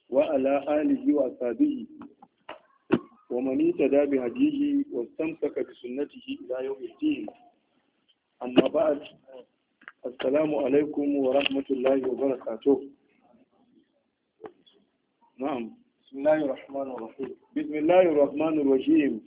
وعلى آله وأصحابه ومن اهتدى بهديه واستمسك بسنته إلى يوم الدين. أما بعد، السلام عليكم ورحمة الله وبركاته. نعم. بسم الله الرحمن الرحيم. بسم الله الرحمن الرحيم.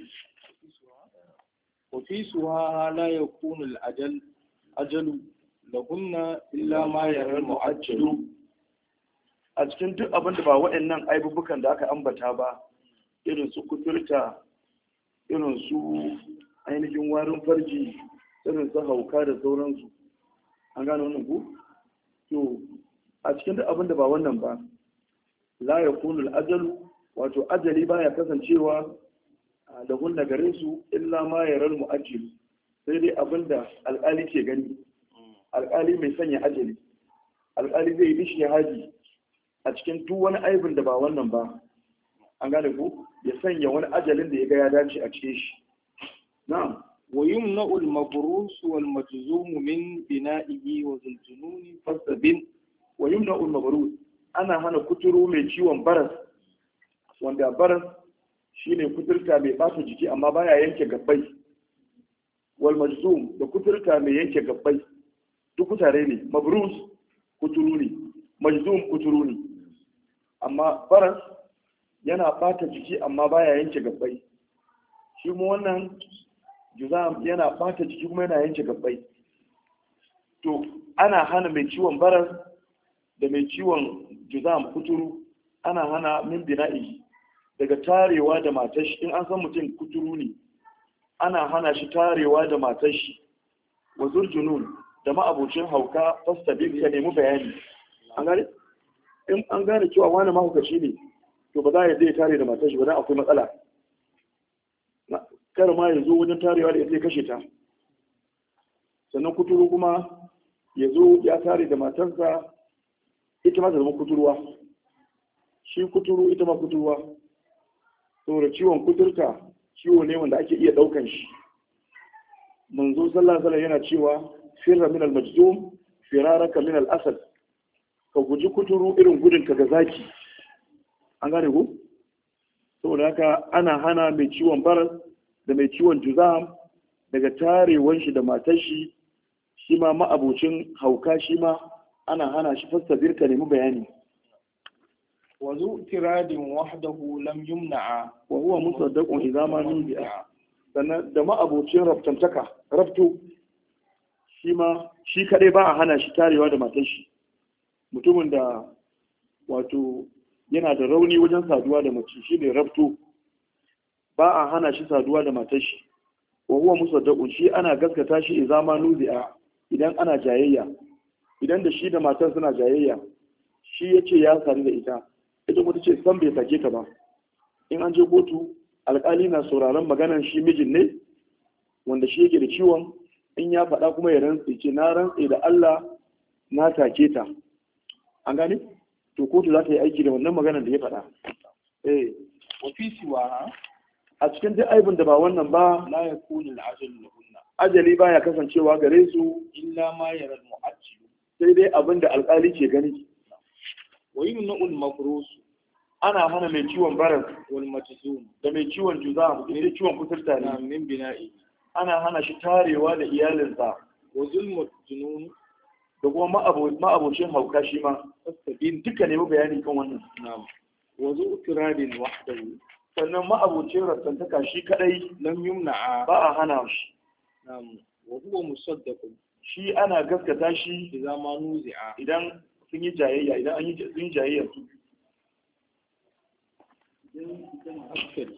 وفي سواها لا يكون الأجل لهن إلا ما يرى المؤجل. a cikin duk abin da ba waɗannan aibubukan da aka ambata ba, irin su kuturta, irin su ainihin warin farji, irin su hauka da sauransu, an gane wannan ku? To a cikin duk abin da ba wannan ba, la ya kunul ajalu, wato ajali baya kasancewa da hunna gare su illa ma ya ral mu'ajjil, sai dai abin da alƙali ke gani, alƙali mai sanya ajali, alƙali zai yi shi haji a cikin duk wani aibin da ba wannan ba, an gane ku, ya sanya wani ajalin da ya ga ya dace a cikin shi. Na'am. wa yumna'u al-mabrus wal majzum min bina'ihi wa zuljunun fasabin. Wa yumna'u al-mabrus, ana hana kuturu mai ciwon baras, wanda baras shine kuturta mai bata jiki amma baya yanke gabbai, wal majzum da kuturta mai yanke gabbai, duk kutare ne. Mabrus kuturu ne, majzum kuturu ne, amma baras yana bata jiki amma baya yanke gabbai. Shi mu wannan juzam yana bata jiki kuma yana yanke gabbai. To ana hana mai ciwon baras da mai ciwon juzam kuturu, ana hana min bina'i daga tarewa da matar shi. In an san mutum kuturu ne, ana hana shi tarewa da matar shi. Wa zurjunun da ma'abocin hauka fastabin ya nemi bayani. An gane? In an gane cewa wani mahaukaci ne, to ba za a zai tare da matar shi ba, dan akwai matsala. Kar ma ya zo wajen tarewa da ya zai kashe ta. Sannan kuturu kuma ya zo ya tare da matarsa, ita ma ta zama kuturwa. Shi kuturu, ita ma kuturwa. Saboda ciwon kuturta ciwo ne wanda ake iya ɗaukan shi. Manzo sallallahu alaihi yana cewa firra min al-majzum firaraka min al-asad. Ka guji kuturu irin gudunka ga zaki. An gane ku? Saboda haka ana hana mai ciwon baras da mai ciwon juzam daga tarewan shi da matar shi, shi ma ma'abocin hauka shi ma ana hana shi fastabir ka nemi bayani. wa zu tiradin wahdahu lam yumna'a Wa huwa musaddaqun idza ma nubi'a. Sannan da ma'abocin raftantaka, rafto, shi ma shi kadai ba a hana shi tarewa da matar shi. Mutumin da wato yana da rauni wajen saduwa da mace, shi ne rafto, ba a hana shi saduwa da matar shi. Wa huwa musaddaqun, shi ana gaskata shi idza ma nubi'a, idan ana jayayya. Idan da shi da matar suna jayayya, shi yace ya sadu da ita, ita kuma tace san bai sake ta ba. In an je kotu, alƙali na sauraron maganar shi mijin ne wanda shi yake da ciwon, in ya faɗa kuma ya rantse, ce na rantse da Allah na take ta. An gane? To kotu za ta yi aiki da wannan maganar da ya faɗa. wa fi siwaha A cikin duk aibin da ba wannan ba, la yakunu al-ajal lahunna ajali baya kasancewa gare su illa ma yara al-mu'ajjil. sai dai abin da alƙali ke gani. wa yumna'u al-mabrus Ana hana mai ciwon baras wal majzum da mai ciwon juzam, da ciwon kuturta ne, min bina'i ana hana shi tarewa da iyalinsa. wa zulmu junun Da kuma ma'abocin hauka shi ma. fastabin. Duka nemi bayani kan wannan. na'am wa zu tiradin wahdahu Sannan ma'abocin rattantaka shi kadai lam yumna'a ba a hana shi. na'am wa huwa musaddaqun Shi ana gaskata shi idza ma nuzi'a idan sun yi jayayya, idan an yi sun yi jayayya su. akthar.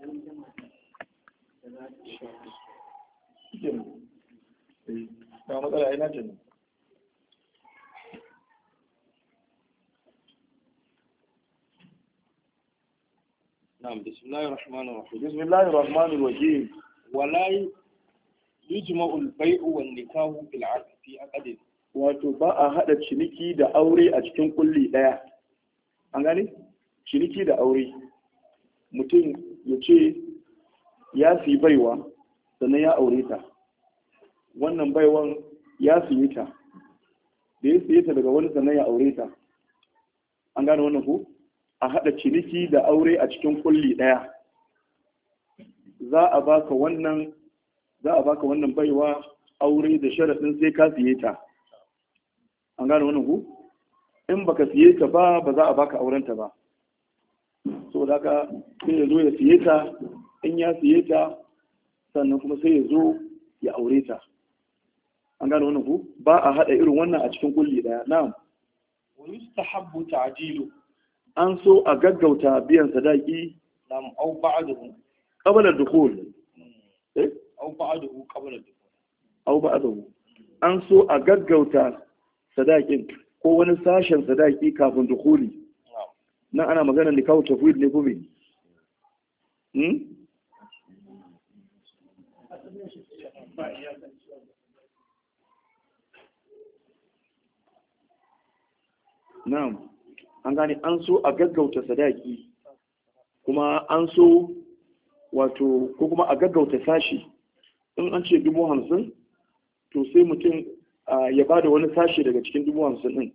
Ba matsala, ina ce ne. na'am bismillahir rahmanir rahim. Bismillahir Rahmanir Rahim. wala yujma'u al-bay'u wan nikahu fil 'aqd fi 'aqd. Wato ba a haɗa ciniki da aure a cikin kulli ɗaya. An gane? Ciniki da aure. Mutum ya ce ya fi baiwa sannan ya aure ta. Wannan baiwan ya siye ta. Da ya siye ta daga wani sannan ya aure ta. An gane wannan ku? a haɗa ciniki da aure a cikin kulli ɗaya. Za a baka wannan baiwa aure da sharaɗin sai ka siye ta. An gane wannan ku? In baka siye ta ba za a baka aurenta ba. So da ka sai ya zo ya siye ta, in ya siye ta sannan kuma sai ya zo ya aure ta. An gane wannan ku? Ba a haɗa irin wannan a cikin kulli ɗaya. Na'am. Wa yustahabbu ta'jilu. An so a gaggauta biyan sadaki. Nam au ba'dahu. Qabla ad-dukhul. Au ba'dahu qabla ad-dukhul. Au ba'dahu. An so a gaggauta sadakin ko wani sashen sadaki kafin dukhuli. Nan ana magana ne kawo tafwid ne ko me? Na'am. An gane an so a gaggauta sadaki kuma an so wato ko kuma a gaggauta sashi in an ce 50,000 to sai mutum ya ba da wani sashi daga cikin 50,000 din.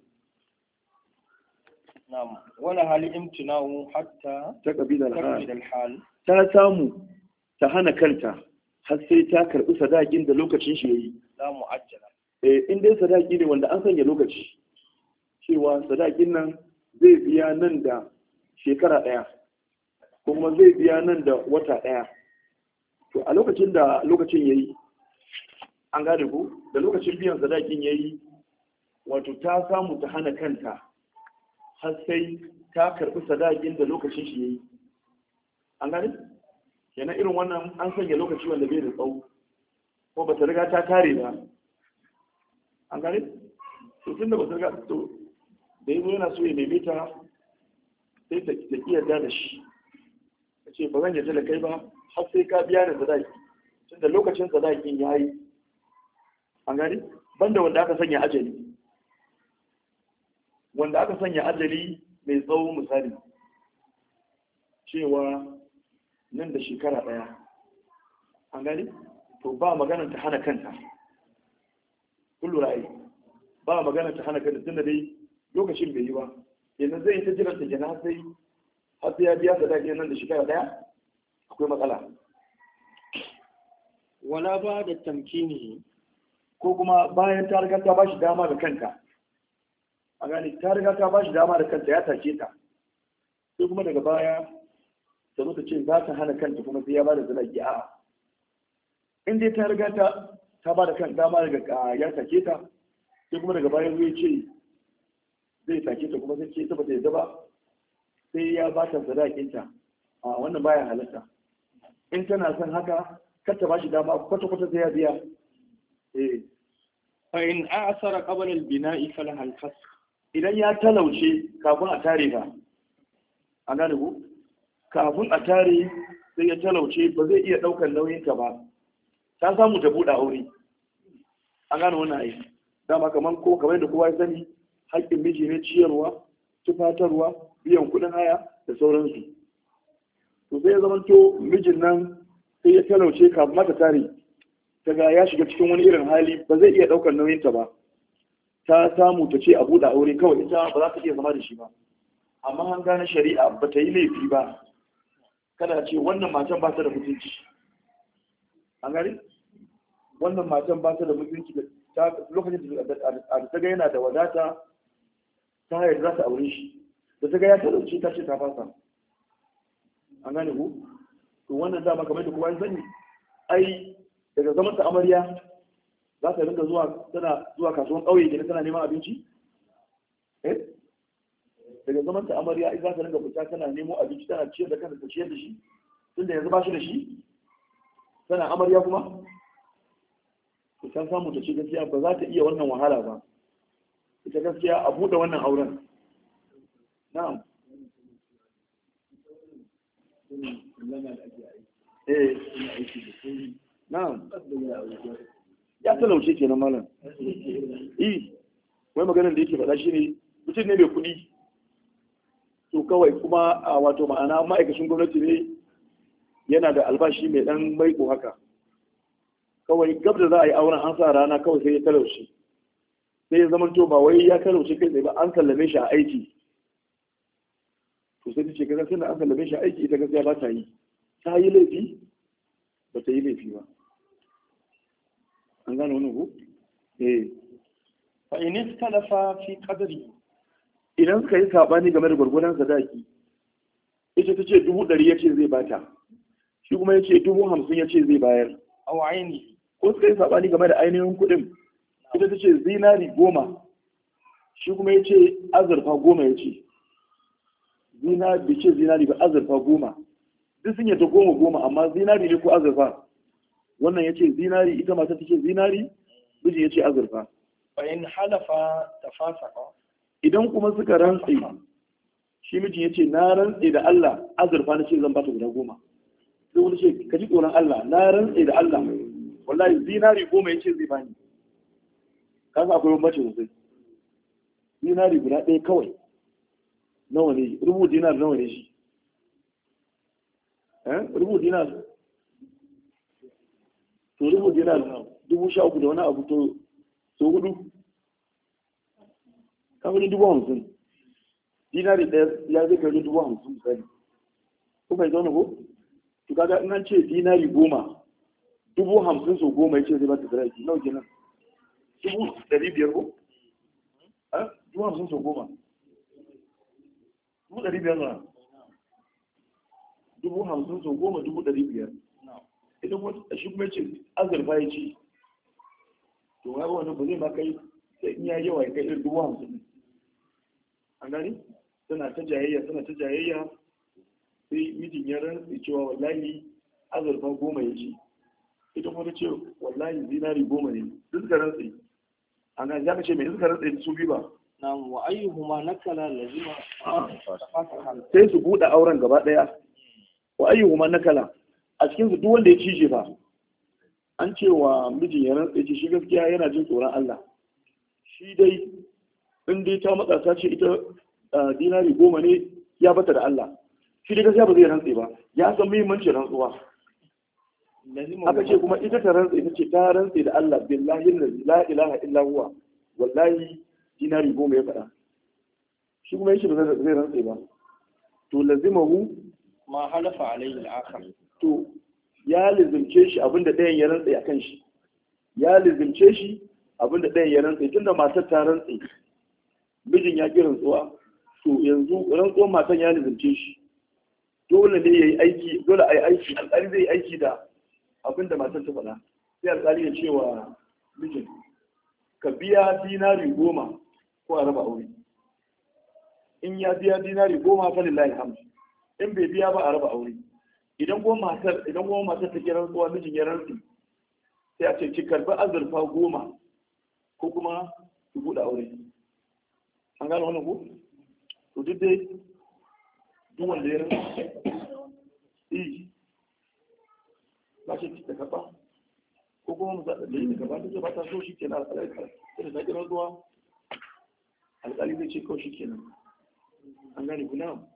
Na'am. Wala hali imtina'u hatta ta kabilar hal. Ta samu ta hana kanta har sai ta karbi sadakin da lokacin shi yayi. La mu'ajjala. In dai sadaki ne wanda an sanya lokaci cewa sadakin nan zai biya nan da shekara ɗaya kuma zai biya nan da wata ɗaya. To a lokacin da lokacin yayi an gane ku da lokacin biyan sadakin yayi wato ta samu ta hana kanta har sai ta karbi sadakin da lokacin shi yayi. An gane kenan irin wannan an sanya lokaci wanda bai da tsawo ko ba ta riga ta kare ba. An gane to tun da ba ta riga to da yanzu yana so ya neme ta sai ta yarda da shi ta ce ba zan yarda da kai ba har sai ka biya da sadaki tun da lokacin sadakin ya yi. An gani banda wanda aka sanya ajali mai tsawo misali cewa nan da shekara ɗaya. An gani to ba maganar ta hana kanta kullu ra'ayi ba maganar ta hana kanta tun da dai lokacin bai yi ba yanzu zai yi ta jiran ta kenan har sai ya biya sadaki nan da shekara ɗaya akwai matsala. Wala ba da tamkini ko kuma bayan ta riga ta ba shi dama da kanta. A gani ta riga ta ba shi dama da kanta ya take ta sai kuma daga baya ta zo ta ce za ta hana kanta kuma sai ya ba da sadaki. A'a in dai ta riga ta ba da kan dama daga ya take ta sai kuma daga baya zai ce zai take ta kuma sai ce ta bata yadda ba sai ya ba ta sadakinta. A wannan baya halatta. In tana son haka kar ta ba shi dama kwata-kwata sai ya biya. Fa in a'sara qabla al-bina'i falaha al-fasl. Idan ya talauce kafin a tare ba. An gane ku? Kafin a tare sai ya talauce ba zai iya daukar nauyin ta ba. Ta samu ta buɗe aure. An gane wannan ai. Dama kamar da kowa ya sani haƙƙin miji ne ciyarwa, tufatarwa, biyan kuɗin haya da sauransu. To sai ya zamanto mijin nan sai ya talauce kafin mata tare. Daga ya shiga cikin wani irin hali ba zai iya ɗaukar nauyinta ba. Ta samu ta ce a buɗe aure kawai ita ba za ta iya zama da shi ba. Amma an gane shari'a ba ta yi laifi ba. Kada ce wannan matan ba ta da mutunci. An gani? Wannan matan ba ta da mutunci lokacin da ta ga yana da wadata ta hayar za ta aure shi. Da ta ga ya talauce ta ce ta fasa. An gane ku? To wannan dama kamar da kowa ya sani ai daga zaman ta amarya za ta rinka zuwa kasuwan ƙauye kenan tana neman abinci. Daga zaman ta amarya ai za ta rinka fita tana nemo abinci tana ciyar da kanta ta ciyar da shi tunda yanzu ba shi da shi tana amarya kuma ta samu ta ce gaskiya ba za ta iya wannan wahala ba. Ita gaskiya a buɗe wannan auren. Na'am. Na'am. Ya talauce kenan malam. Wai maganar da yake faɗa shi ne mutum ne mai kuɗi. To kawai kuma a wato ma'ana ma'aikacin gwamnati ne yana da albashi mai ɗan maiko haka. Kawai gab da za a yi auren an sa rana kawai sai ya talauce. Sai ya zama to ba wai ya talauce kai tsaye ba an sallame shi a aiki. to sai ta ce kaga tunda an sallame shi aiki ita gaskiya ba ta yi, ta yi laifi ba ta yi laifi ba. an gane wani ku? fa in istalafa fi qadri, idan suka yi sabani game da gwargwadon sadaki, ita ta ce 100 yace zai bata, shi kuma yace 50 yace zai bayar, aw aini, ko suka yi sabani game da ainihin kuɗin, ita ta ce zinari 10, shi kuma yace azurfa 10 yace, zinari bai ce zinari ba, azurfa 10, duk sun yadda 10 amma zinari ne ko azurfa, wannan yace zinari, ita mata take zinari, miji yace azurfa. fa in halafa tafasaqa, idan kuma suka rantse, shi mijin ya ce na rantse da Allah azurfa na ce zan bata guda 10, sai wani ce ka ji tsoron Allah, na rantse da Allah wallahi zinari 10 ya ce zai bani, kasa akwai bambanci sosai. zinari guda ɗaya kawai nawa ne, rubu dinar nawa ne shi, rubu dinar, to rubu dinar 13,000 da wani abu, to so 4 kamar 50,000, dinari ɗaya ya zai kai 50,000 misali, ko bai zaune ko? to kaga in an ce dinari 10, 50,000 so 10 ya ce zai ba ta sadaki nawa kenan, 500,000 ko? 50,000 so 10, 500,000 na 50,000 so 10, 500,000. Idan shi kuma ce azurfa ya ce, to ya ba wani ba zai ma kai, sai in ya yawa ya kai irin 50,000. an gani suna ta jayayya sai mijin ya rantsi cewa wallahi azurfa 10 ya ce, ita kuma ta ce wallahi zinari 10 ne, duk suka rantsi. an gani ya ce mai suka rantsi su bi ba, na'am, wa ayyuhuma nakala lazima sai su buɗe auren gaba ɗaya. wa ayyuhuma nakala, a cikin su duk wanda ya cije ba, an ce wa mijin ya rantsi ce shi gaskiya yana jin tsoron Allah, shi dai in dai ta matsa ta ce ita dinari 10 ne ya bata da Allah, shi dai gaskiya ba zai rantse ba, ya san muhimmancin rantsuwa. aka ce kuma ita ta rantse, ita ce ta rantse da Allah billahi la ilaha illa huwa wallahi dinari 10 ya faɗa, shi kuma yace ba zai rantse ba, to lazimahu ma halafa alayhi al-akhar, to ya lizimce shi abinda ɗayan ya rantse akan shi, ya lizimce shi abinda ɗayan ya rantse, tunda matar ta rantse mijin ya ƙi rantsuwa, to yanzu rantsuwar matan ya lizimce shi, dole ne ya yi aiki, dole a yi aiki, alƙali zai yi aiki da abinda matar ta faɗa, sai alƙali ya ce wa mijin ka biya dinari 10 ko a raba aure. in ya biya dinari 10 fa lillahi alhamdu, in bai biya ba a raba aure. idan kuma matar ta kira rantsuwa mijin ya rantsi, sai a ce ki karbi azurfa 10 ko kuma ki buɗe aure. an gano wannan ko? to duk dai duk wanda ya rantsi ba shi ta karba, ko kuma mu zaɗa da yi ta karba, ta ba ta so shi kenan alƙalai sai ta kira rantsuwa, alƙali zai ce kawai shi kenan. an gane ku na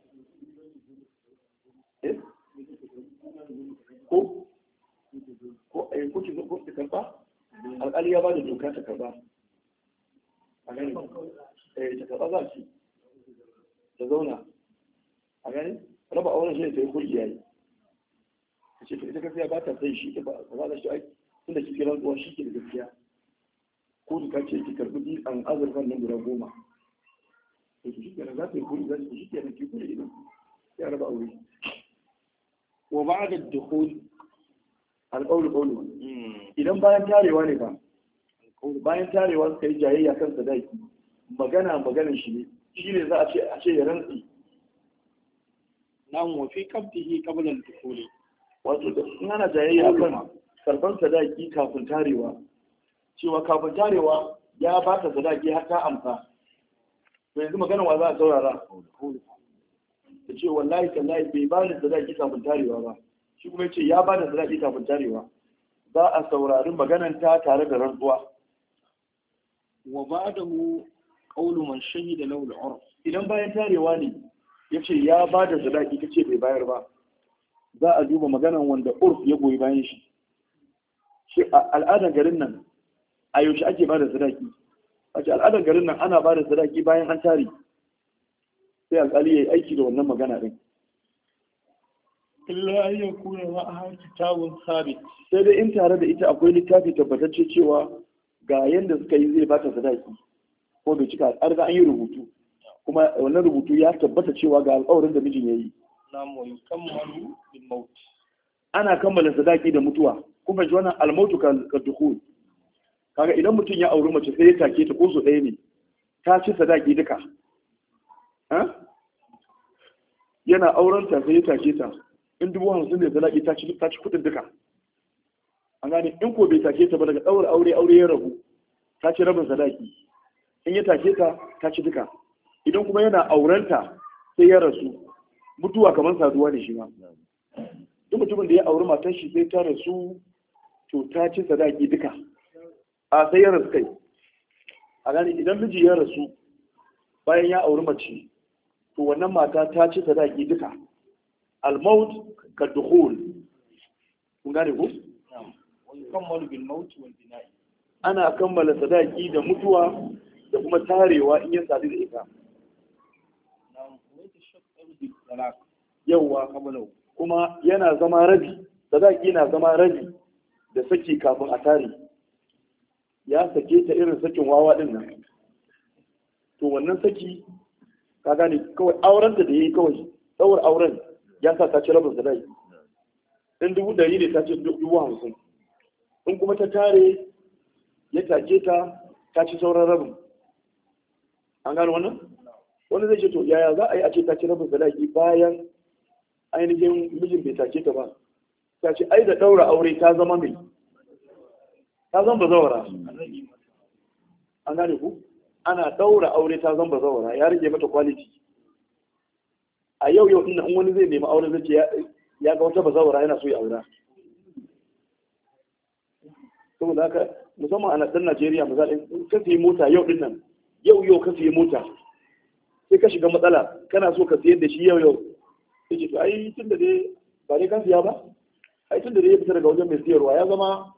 ko ki zo ta karba, alƙali ya ba da doka ta karba. a gani ta karba za ki ta zauna, a gani raba auren shi ne ta yi hulki yayi, ta ce ita gaskiya ba ta sai shi, ta ba za ta shi aiki tun da kike rantsuwa shi ke da gaskiya, ko duka ce ki karbi an azurfan nan guda 10, to shi kenan za ta yi hulki, za ta shi kenan ki kula idan ya raba aure. wa ba'da ad-dukhul alƙawlu qawlu, idan bayan tarewa ne ba, bayan tarewa suka yi jayayya kan sadaki, maganin shi ne, shi ne za a ce ya rantsi. nan wa fi qabdihi qabla al-dukhul, wato da in ana jayayya kan karban sadaki kafin tarewa, cewa kafin tarewa ya ba ta sadaki har ta amsa, to yanzu maganar wa za a saurara, ta ce wallahi tallahi bai ba da sadaki kafin tarewa ba, shi kuma ya ce ya ba da sadaki kafin tarewa, za a saurari magananta tare da rantsuwa. wa ba'dahu qawlu man shahida lahu al-'urf, idan bayan tarewa ne ya ce ya ba da sadaki ta ce bai bayar ba, za a duba maganan wanda urf ya goyi bayan shi. shi al'adar garin nan a yaushe ake ba da sadaki, a ce al'adar garin nan ana ba da sadaki bayan an tare, sai alƙali ya yi aiki da wannan magana ɗin. illa an yakuna ma'aha kitabun sabit, sai dai in tare da ita akwai littafi tabbatacce cewa ga yanda suka yi zai bata sadaki ko bai cika, an riga an yi rubutu kuma wannan rubutu ya tabbata cewa ga alƙawarin da mijin ya yi. nam wa yukammalu bil maut, Ana kammala sadaki da mutuwa, kuma ji wannan almautu ka dukhul. Kaga idan mutum ya auri mace sai ya take ta ko so ɗaya ne, ta ci sadaki duka. Yana auren ta sai ya take ta, in 50,000 ne sadaki ta ci kuɗin duka. An gane in ko bai take ta ba daga ɗaura aure ya rabu, ta ci rabin sadaki. In ya take ta ta ci duka. Idan kuma yana aurenta sai ya rasu, mutuwa kamar saduwa ne shi ma. Duk mutumin da ya auri matan shi sai ta rasu, to ta ci sadaki duka. A sai ya rasu kai. A gani idan miji ya rasu bayan ya auri mace, to wannan mata ta ci sadaki duka. Al-maut ka dukhul. Kun gane ko? wa yukammalu bil maut wal bina'i, Ana kammala sadaki da mutuwa da kuma tarewa in ya sadu da ita. nam wa yashaqqu bil talaq, Yawwa kamalau. Kuma yana zama rabi, sadaki na zama rabi da saki kafin a tare. Ya sake ta irin sakin wawa din nan. To wannan saki ka gane kawai auren da yayi kawai tsawar auren ya sa ta ci rabin sadaki. In 100 ne ta ci 50,000. In kuma ta tare ya take ta ci sauran rabin. An gano wannan? Wani zai ce to yaya za a yi a ce ta ci rabin sadaki bayan ainihin mijin bai take ta ba. Ta ce ai da daura aure ta zama mai, ta zama bazawara. An gane ku? Ana daura aure ta zama bazawara, ya rage mata quality. A yau din in wani zai nemi aure zai ce ya ga wata bazawara yana so ya aura. Saboda haka musamman a ɗan Najeriya misali ka siyi mota yau din nan, yau ka siyi mota sai ka shiga matsala kana so ka siyar da shi yau sai ce to ai tun da dai ba dai kan siya ba, ai tun da dai ya fita daga wajen mai siyarwa ya zama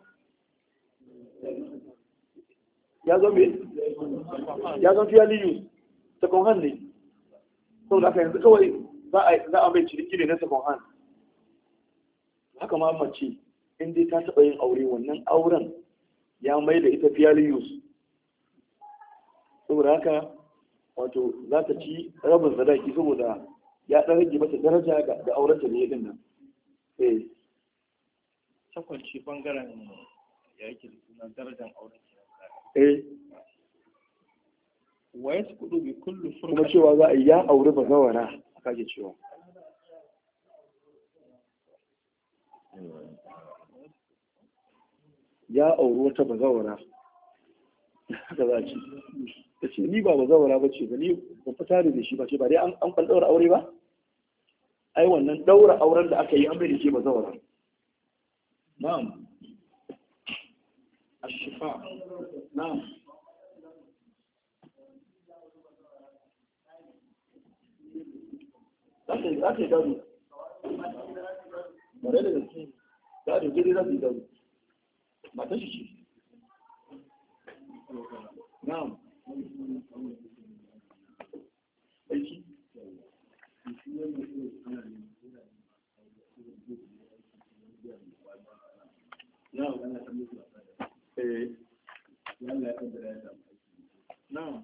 fairly used, second hand ne. Saboda haka yanzu kawai za a mai ciniki ne na second hand. Haka ma mace in dai ta taɓa yin aure, wannan auren ya mai da ita fairly used. Saboda haka wato za ta ci rabin sadaki saboda ya ɗan rage mata daraja ga aurenta ne din nan. sakwanci bangaren ya yake da suna darajar auren wa yasqudu bi kulli furqa, kuma cewa za a yi ya auri bazawara aka ke cewa ya auri wata bazawara haka za a ce. Ta ce ni ba bazawara ba ce ba, ni ba fita da shi ba ce ba dai an kan ɗaura aure ba. Ai wannan ɗaura auren da aka yi an bai da ke bazawara. Na'am. ashifa, Na'am. Za ta yi gado. Bare da gaske. Gado dai za ta yi gado. Mata shi ce. Na'am. Aiki. Na'am. Na'am.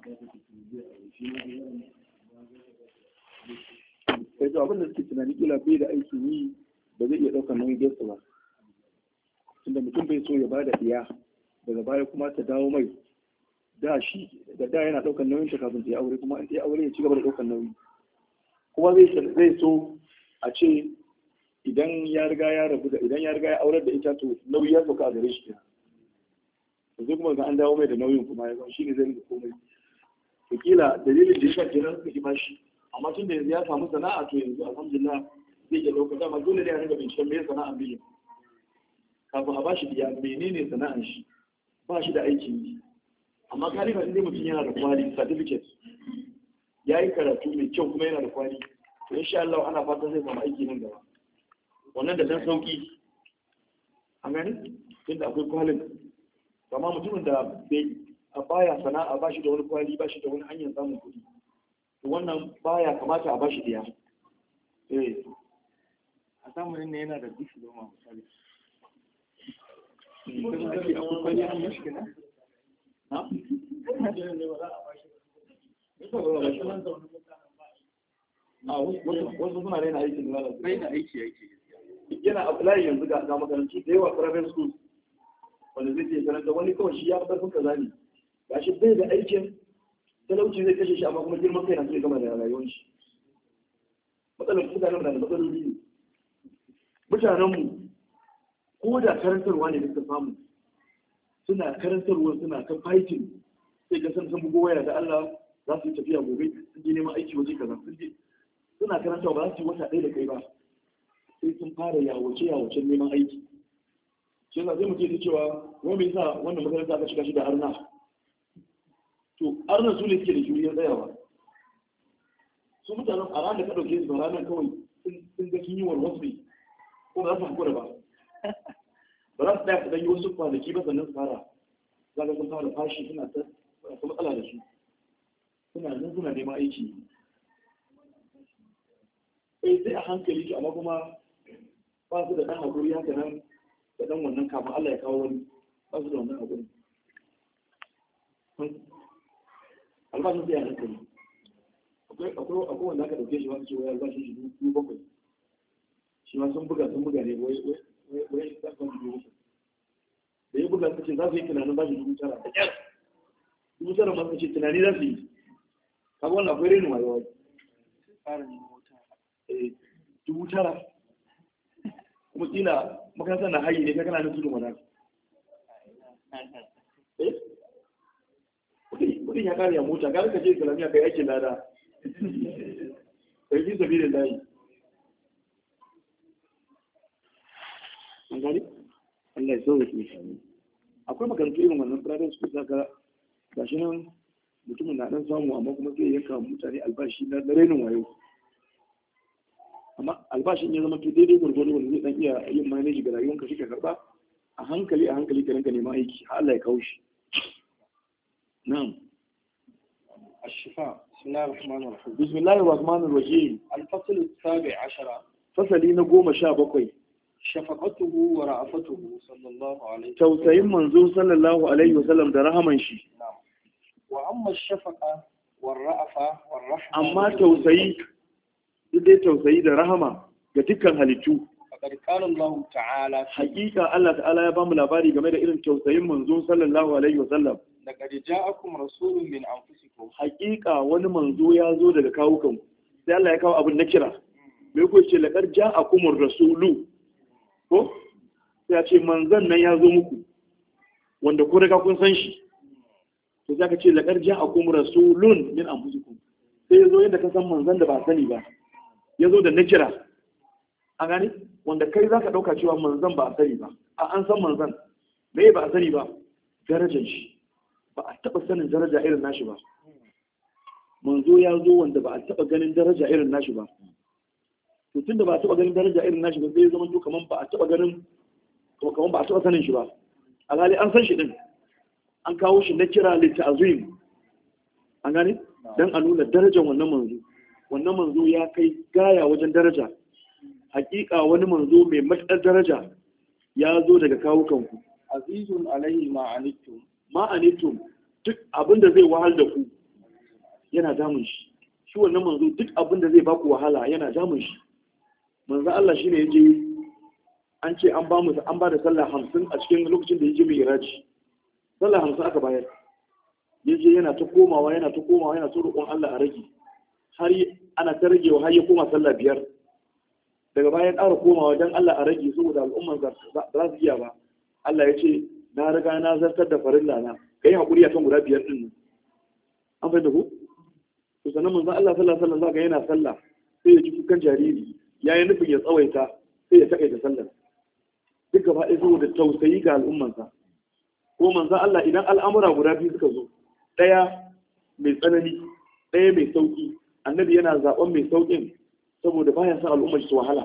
Sai to abin da suke tunani kila bai da aikin yi ba zai iya ɗaukar nauyin gaske ba. Tunda mutum bai so ya bada iya daga baya kuma ta dawo mai da yana ɗaukar nauyin ta kafin ta yi aure, kuma in ta yi aure ya ci gaba da ɗaukar nauyi. Kuma zai so a ce idan ya riga ya aurar da ita to nauyi ya sauka a gare shi kenan. To sai kuma ga an dawo mai da nauyin kuma ya zama shi ne zai rika komai. To kila dalilin da ya sa kenan suka ki bashi, amma tun da yanzu ya samu sana'a to yanzu alhamdulillah zai iya ɗaukar, dama dole ne a rinka binciken me sana'a biyu kafin a bashi biya menene sana'ar shi, ba shi da aikin yi. Amma kalifa inda mutum yana da kwali certificate, ya yi karatu mai kyau kuma yana da kwali, to insha Allah ana fatan zai samu aiki nan gaba. Wannan da dan sauki an gani tunda akwai kwalin. Amma mutumin da bai a baya sana'a, ba shi da wani kwali, ba shi da wani hanyar samun kuɗi, wannan baya kamata a bashi diya. A zamanin ne yana da diploma misali. Wasu suna raina aikin da lalata. Raina aiki. Yana apply yanzu ga makarantu da yawa private school wanda zai ce karanta wani kawai shi ya fi ƙarfin kaza ne. Ga shi bai da aikin talauci zai kashe shi amma kuma girman kai na so ya gama da rayuwar shi. Matsalar mutanen da matsaloli ne. Mutanenmu ko da karantarwa ne da suka samu suna karantarwa suna kan fighting sai ga sun bugo waya da Allah za su yi tafiya gobe sun je neman aiki waje kaza suna karantarwa ba za su yi wata ɗaya da kai ba sai sun fara yawace neman aiki shi yasa zai muke ta cewa wani mai sa wannan makaranta aka shiga shi da arna to arna su ne suke da juriyar tsayawa su mutanen a ranar ka ɗauke su ba ranar kawai sun ga kin yi warwasu ne ko ba za su hankura ba ba za su ɗaya su ɗanyi wasu kwanaki ba sannan su fara za ka sun fara fashi suna ta matsala da su suna neman aiki sai a hankali amma kuma ba su da ɗan haƙuri haka nan da ɗan wannan kafin Allah ya kawo wani ba su da wannan haƙuri albashin sai a hankali akwai wanda aka ɗauke shi masu cewa albashin shi 7,000 shi ma sun buga ne wai za su wani 7,000 da ya buga suka ce za su yi tunanin bashi 9,000 da ƙyar 9,000 masu ce tunani za su yi kaga wannan akwai renin wayewa Tsarin mota. 9,000 kuma kila makarantar na hayi ne ka kana nan tudun wadda kudin ya kare a mota gara ka je islamiyya kai aikin lada kai fi sabi da layi an gani Allah ya sauwa ke akwai makarantu irin wannan private school zaka gashi nan mutumin na dan samu amma kuma zai yanka mutane albashi na renin wayo amma albashin ya zama to daidai gwargwado wanda zai dan iya yin manage ga rayuwanka shi ka karba a hankali ka rinka neman aiki har Allah ya kawo shi na'am الشفاء بسم الله الرحمن الرحيم بسم الله الرحمن الرحيم الفصل السابع عشر fasali na 17 شفقته ورأفته صلى الله عليه وسلم tausayin manzo sallallahu alaihi wasallam da rahaman shi نعم وأما الشفقة والرأفة والرحمة amma tausayi dai tausayi da rahama ga dukkan halittu فقد قال الله تعالى hakika Allah ta'ala ya bamu labari game da irin tausayin manzo sallallahu alaihi wasallam لقد جاءكم رسول من أنفسكم hakika wani manzo ya zo daga kawukan sai Allah ya kawo abin na kira me ko ce laqad ja'akumur rasulu ko sai ya ce manzon nan ya zo muku wanda ku riga kun san shi to sai ka ce laqad ja'akum rasulun min anfusikum sai ya zo yadda ka san manzon da ba sani ba ya zo da na kira a gani wanda kai za ka ɗauka cewa manzan ba a sani ba a an san manzan me ba a sani ba darajar shi ba a taɓa sanin daraja irin nashi ba manzo ya zo wanda ba a taɓa ganin daraja irin nashi ba to tunda ba a taɓa ganin daraja irin nashi ba sai ya zama to kaman ba a taɓa ganin kaman ba a taɓa sanin shi ba alhali an san shi din an kawo shi na kira litta'azim an gane dan a nuna darajar wannan manzo ya kai gaya wajen daraja hakika wani manzo mai matsar daraja ya zo daga kawukanku azizun alaihi ma anittum duk abin da zai wahal da ku yana damun shi shi wannan manzo duk abin da zai baku wahala yana damun shi manzo Allah shine yaje an ce an ba da sallah 50 a cikin lokacin da yaje mai iraji sallah 50 aka bayar yaje yana ta komawa yana ta roƙon Allah a rage har ana ta ragewa har ya koma sallah 5 daga bayan ƙara komawa don Allah a rage saboda al'ummar za su iya ba Allah ya ce na riga na zartar da farilla na kai haƙuri akan guda 5 din nan an fahimta ku to sannan manzon Allah sallallahu alaihi wasallam yana sallah sai ya ji kukan jariri yayi nufin ya tsawaita sai ya takaita sallar duk gaba ɗaya saboda tausayi ga al'ummarsa ko manzon Allah idan al'amura guda biyu suka zo ɗaya mai tsanani ɗaya mai sauki annabi yana zaɓen mai sauƙin saboda baya son al'ummar su wahala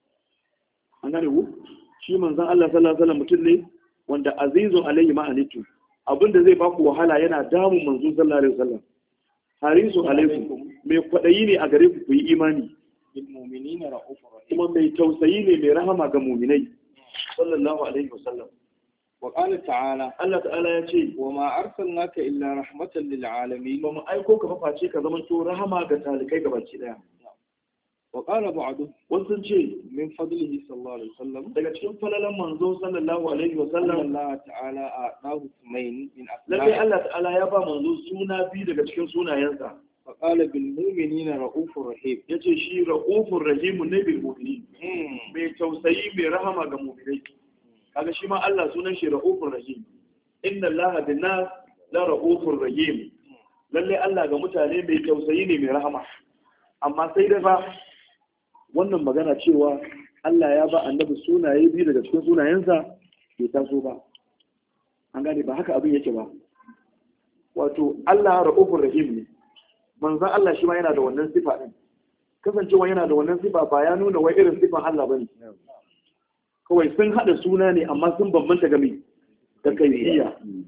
an gane ku shi manzon Allah sallallahu alaihi wasallam mutum ne wanda azizun alaihi ma anitu abinda zai baku wahala yana damun manzon sallallahu alaihi wasallam harisun alaikum mai kwadayi ne a gare ku yi imani bil mu'minina ra'ufur rahim kuma mai tausayi ne mai rahama ga mu'minai sallallahu alaihi wasallam. wa qala ta'ala Allah ta'ala ya ce wa ma arsalnaka illa rahmatan lil alamin ba mu aiko ka ba face ka zama to rahama ga talikai gabaki daya. wa qala ba'du wasu sun ce min fadlihi sallallahu alaihi wasallam daga cikin falalan manzo sallallahu alaihi wasallam Allah ta'ala a'tahu ismayn min lalle asma'i Allah ta'ala ya ba manzo suna biyu daga cikin sunayensa. fa qala bil mu'minina ra'ufur rahim Yace shi ra'ufur rahim ne bil mu'minin mai tausayi mai rahama ga mu'minai. Kaga shi ma Allah sunan shi ra'ufur rahim. Inna Allah bin nas la ra'ufur rahim. Lalle Allah ga mutane mai tausayi ne mai rahama. Amma sai dai ba wannan magana cewa Allah ya ba annabi sunaye biyu daga cikin sunayensa bai taso ba. An gane ba haka abin yake ba. Wato Allah ra'ufur rahim ne. Manzon Allah shi ma yana da wannan sifa din. Kasancewa yana da wannan sifa ba ya nuna wai irin sifan Allah bane. Kawai sun hada suna ne amma sun bambanta game da kaifiya.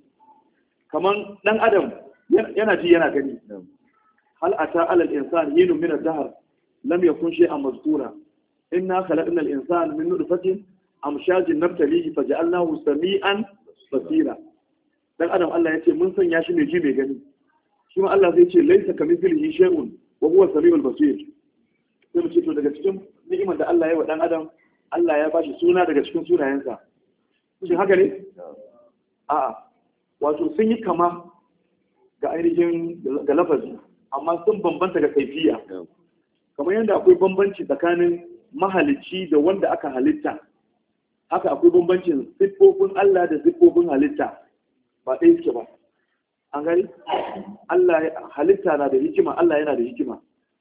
Kaman dan Adam yana ji yana gani. Hal ata alal insan yinu min ad-dahr lam yakun shay'an mazkura. Inna khalaqna al-insana min nutfatin amshajin nabtalihi faj'alnahu sami'an basira. Dan Adam Allah ya ce mun sanya shi mai ji mai gani. Shi ma Allah zai ce laisa kamithlihi shay'un wa huwa samiul basir. Sai mu ce to daga cikin ni'imar da Allah ya wa dan Adam Allah ya bashi suna daga cikin sunayensa. Shin haka ne? A'a. Wato sun yi kama ga ainihin ga lafazi amma sun bambanta ga kaifiya. Kamar yadda akwai bambanci tsakanin mahalicci da wanda aka halitta. Haka akwai bambancin siffofin Allah da siffofin halitta. Ba ɗaya suke ba. An gani? Allah halitta na da hikima, Allah yana da hikima.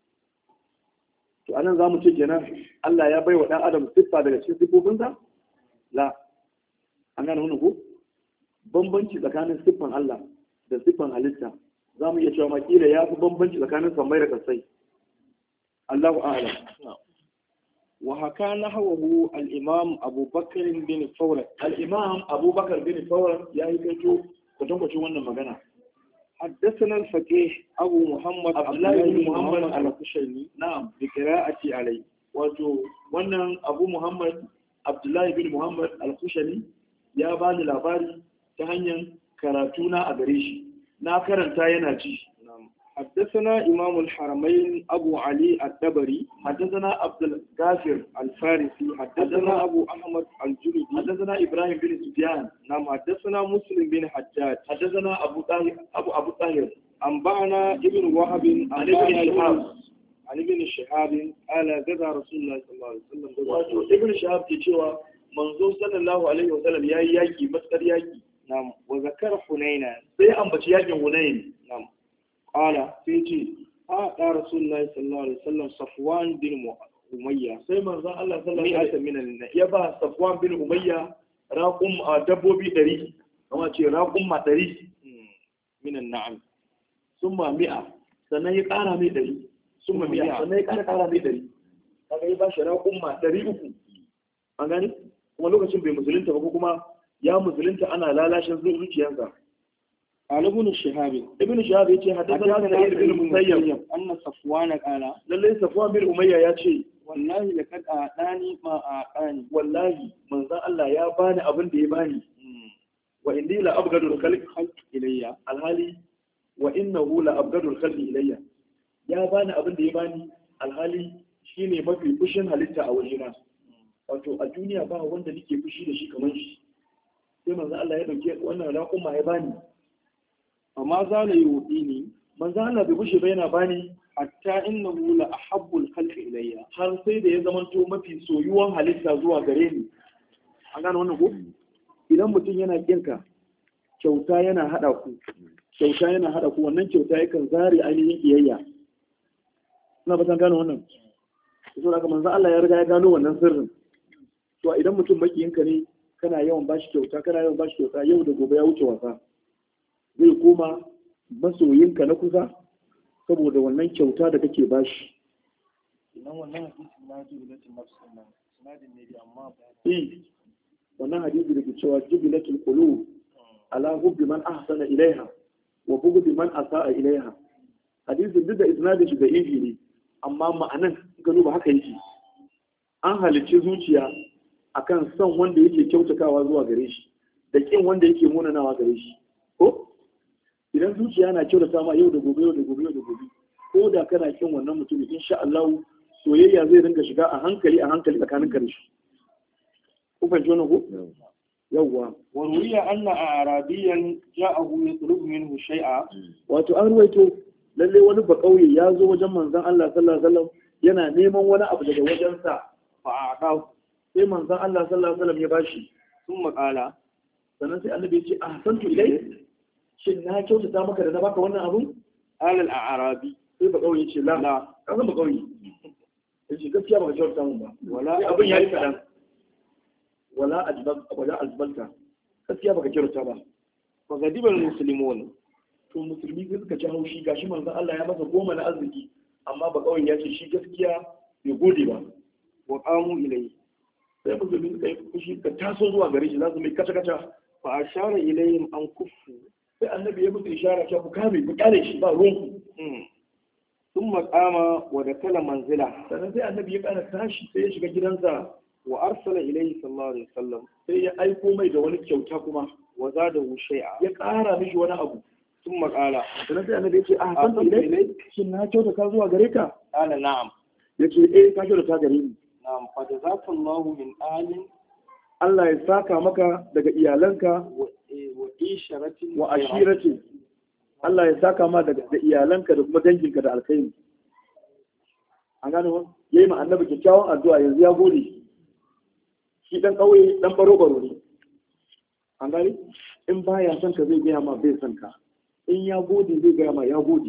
To anan za mu ce kenan Allah ya bai wa ɗan adam siffa daga cikin siffofinsa? La. An gane wani ko? Bambanci tsakanin siffan Allah da siffan halitta. Za mu iya cewa makila ya fi bambanci tsakanin sammai da kasai. Allahu a'lam. wa haka nahwahu al-imam Abu Bakr bin Fawrat Al-Imam Abu Bakar bin Fawrat ya yi kaito kwatankwacin wannan magana. حدثنا الفقيه أبو محمد عبد الله بن محمد الكشني Na'am. بقراءة عليه Wato wannan Abu Muhammad Abdullahi bin Muhammad Al-Kushani ya bani labari ta hanyar karatuna a gare shi. Na karanta yana ji. حدثنا إمام الحرمين أبو علي الدبري حدثنا عبد الغافر الفارسي حدثنا أبو أحمد الجلدي حدثنا إبراهيم بن سفيان نعم حدثنا مسلم بن حجاج حدثنا أبو طاهر أنبأنا ابن وهب عن ابن شهاب عن ابن شهاب قال غزا رسول الله صلى الله عليه وسلم wato ibn shahab ke cewa manzo sallallahu alaihi wasallam yayi yaki matsar yaki نعم وذكر حنينا sai ambaci yakin hunain نعم قال فيجي رسول الله صلى الله عليه وسلم صفوان بن أمية sai manzo Allah sallallahu alaihi مئة من الناس ya ba Safwan bin Umayya raqum dabbobi 100 kuma ce raqum 100 من النعم summa mi'a sannan ya ƙara mai 100 summa mi'a sannan ya ƙara mai 100 kaga ya ba shi raqum 300 an gani kuma lokacin bai musulunta ba ko kuma ya musulunta ana lalashin zuciyarsa. قال ابن الشهاب ابن شهاب yace haddathana Sa'id bin Musayyab أن صفوان قال lalle Safwan bin Umayya yace والله لقد أعطاني ما أعطاني wallahi manzon Allah ya bani abin da ya bani wa inni la abgadul khalq ilayya alhali wa innahu la abgadul khalq ilayya ya bani abin da ya bani alhali shine mafi fushin halitta a wajena wato a duniya ba wanda nake fushi da shi kamar shi sai manzon Allah ya dauke wannan raƙuma ya bani amma za la yudini manzon Allah bai bushe ba yana bani hatta innahu la ahabbul khalqi ilayya har sai da ya zamanto mafi soyuwan halitta zuwa gare ni an gane wannan ko idan mutum yana kinka kyauta yana hada ku wannan kyauta yakan zare ainihin iyayya ina fatan gane wannan so da manzo Allah ya riga ya gano wannan sirrin to idan mutum makiyinka ne kana yawan bashi kyauta yau da gobe ya wuce wasa zai koma masoyinka na kusa saboda wannan kyauta da kake bashi. Idan wannan hadisi na jubilatul nafsin nan sanadin ne da amma wannan hadisi da ke cewa jubilatul qulub ala hubbi man ahsana ilaiha wa bughdi man asaa ilaiha hadisin duk da isnadin shi da ifi ne amma ma'anan ga duba haka yake an halicci zuciya akan son wanda yake kyautatawa zuwa gare shi da kin wanda yake munanawa gare shi ko idan zuciya na kyautata ma yau da gobe yau da gobe yau da gobe ko da kana kin wannan mutumin insha Allah soyayya zai ringa shiga a hankali tsakanin ka da shi ku fahimci wannan ko yawwa wa ruwiya anna arabiyan ja'ahu yatlubu minhu shay'a wato an ruwaito lalle wani ba kauye ya zo wajen manzon Allah sallallahu alaihi wasallam yana neman wani abu daga wajensa fa a'tahu sai manzon Allah sallallahu alaihi wasallam ya bashi sun makala sannan sai annabi ya ce ahsantu ilai shin na kyautata maka da na baka wannan abun alal a'rabi sai ba kauye ce la ka san ba kauye sai gaskiya ba ka kyautata mun ba wala abin yayi kadan wala ajbalta gaskiya baka kyauta ba fa gadibal muslimun to musulmi sai suka ci haushi gashi manzon Allah ya masa goma na arziki amma ba kawai ya ce shi gaskiya bai gode ba wa qamu ilai sai musulmi suka yi fushi ka taso zuwa gare shi za su mai kaca kaca fa ashara ilayhim an kuffu sai annabi ya musu ishara cewa ku kame ku kare shi ba ruwan ku thumma qama wa dakala manzila sannan sai annabi ya kara tashi sai ya shiga gidansa wa arsala ilayhi sallallahu alaihi wasallam sai ya aiko mai da wani kyauta kuma wa zadahu shay'a ya ƙara mishi wani abu sun makala sannan sai annabi ya ce a san ilai shin na kyauta ka zuwa gare ka qala na'am ya ce eh ka kyauta ta gare ni na'am fa jazakallahu min ahlin Allah ya saka maka daga iyalanka wa isharatin wa ashiratin Allah ya saka ma daga iyalanka da kuma danginka da alkhairi an gane wa yayi ma annabi kyakkyawan addu'a yanzu ya gode shi dan kauye dan baro ne an gani in baya son ka zai gaya ma bai son ka in ya gode zai gaya ma ya gode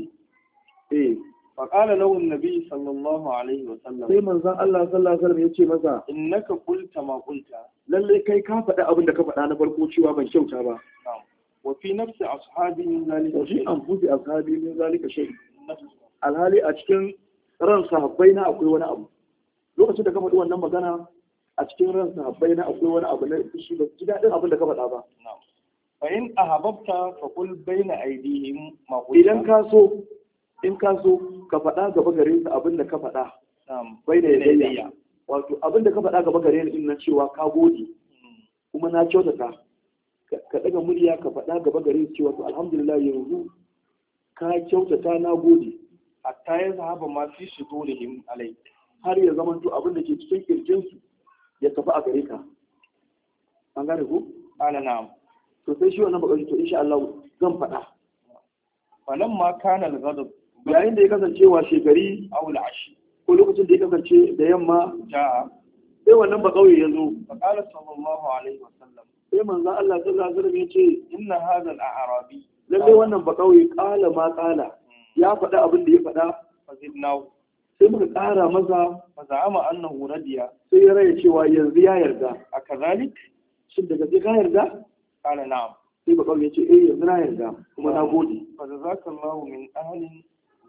fa qala lahu an-nabi sallallahu alaihi wa sallam sai manzon Allah sallallahu alaihi wasallam ya ce masa innaka qulta ma qulta lalle kai ka faɗi abin da ka faɗa na farko cewa ban kyauta ba wa fi nafsi ashabi min zalika wa fi anfusi ashabi min zalika shay alhali a cikin ran sahabbai na akwai wani abu lokacin da ka faɗi wannan magana a cikin ran sahabbai na akwai wani abu na shi ba ji daɗin abin da ka faɗa ba fa in ahabbta fa qul bayna aydihim ma qulta idan ka so in ka so ka faɗa gaba gare su abin da ka faɗa bai da yadda wato abin da ka faɗa gaba gare ni na cewa ka gode kuma na kyautata ka ɗaga murya ka faɗa gaba gare su cewa to alhamdulillah yanzu ka kyautata na gode hatta ya zahaba ma fi sudurihim alai har ya zama to abin da ke cikin kirjinsu ya tafi a gare ka an gane ku ana na'am to sai shi wannan bakari to insha Allah zan faɗa falan ma kana al-ghadab yayin da ya kasance wa shekari aw al-ashi ko lokacin da ya kasance da yamma ja'a sai wannan bakauye ya zo fa qala sallallahu alaihi wa sallam sai manzo Allah sallallahu alaihi wasallam ya ce inna hadha al-a'rabi lalle wannan bakauye qala ma qala ya faɗa abin da ya faɗa fa zidnahu sai muka ƙara masa fa za'ama annahu radiya sai ya raya cewa yanzu ya yarda akazalik shin daga sai ka yarda qala na'am sai bakauye ya ce eh yanzu na yarda kuma na gode fa jazakallahu min ahlin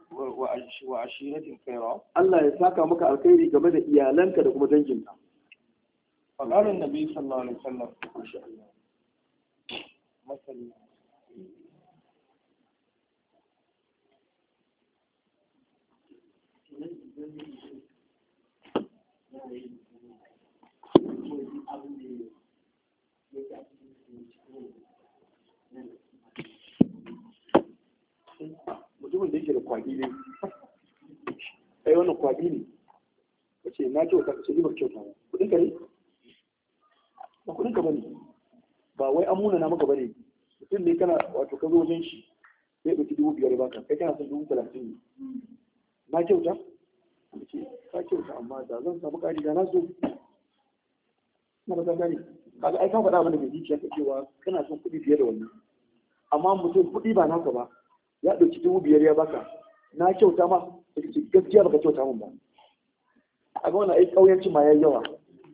wa ashiratin khayra Allah ya saka maka alkhairi game da iyalanka da kuma danginka fa qala an-nabi sallallahu alaihi wasallam masha Allah masali mutumin da yake da kwagi ne ai wannan kwagi ne ka ce na kyauta ka ce ni ba kyauta ba kudin ka ne ba kudin ka bane ba wai an muna na maka bane mutum ne kana wato ka zo wajen shi sai ɗauki 5,000 baka kai kana son 30,000 ne na kyauta ka ce ka kyauta amma da zan samu ƙari da na so na ba zan gane kaga ai ka faɗa mana mai zuciya ka cewa kana son kuɗi fiye da wannan amma mutum kuɗi ba naka ba ya ɗauki 5,000 ya baka na kyauta ma da ce gaskiya baka kyauta min ba a ga wannan ai ƙauyanci ma yayi yawa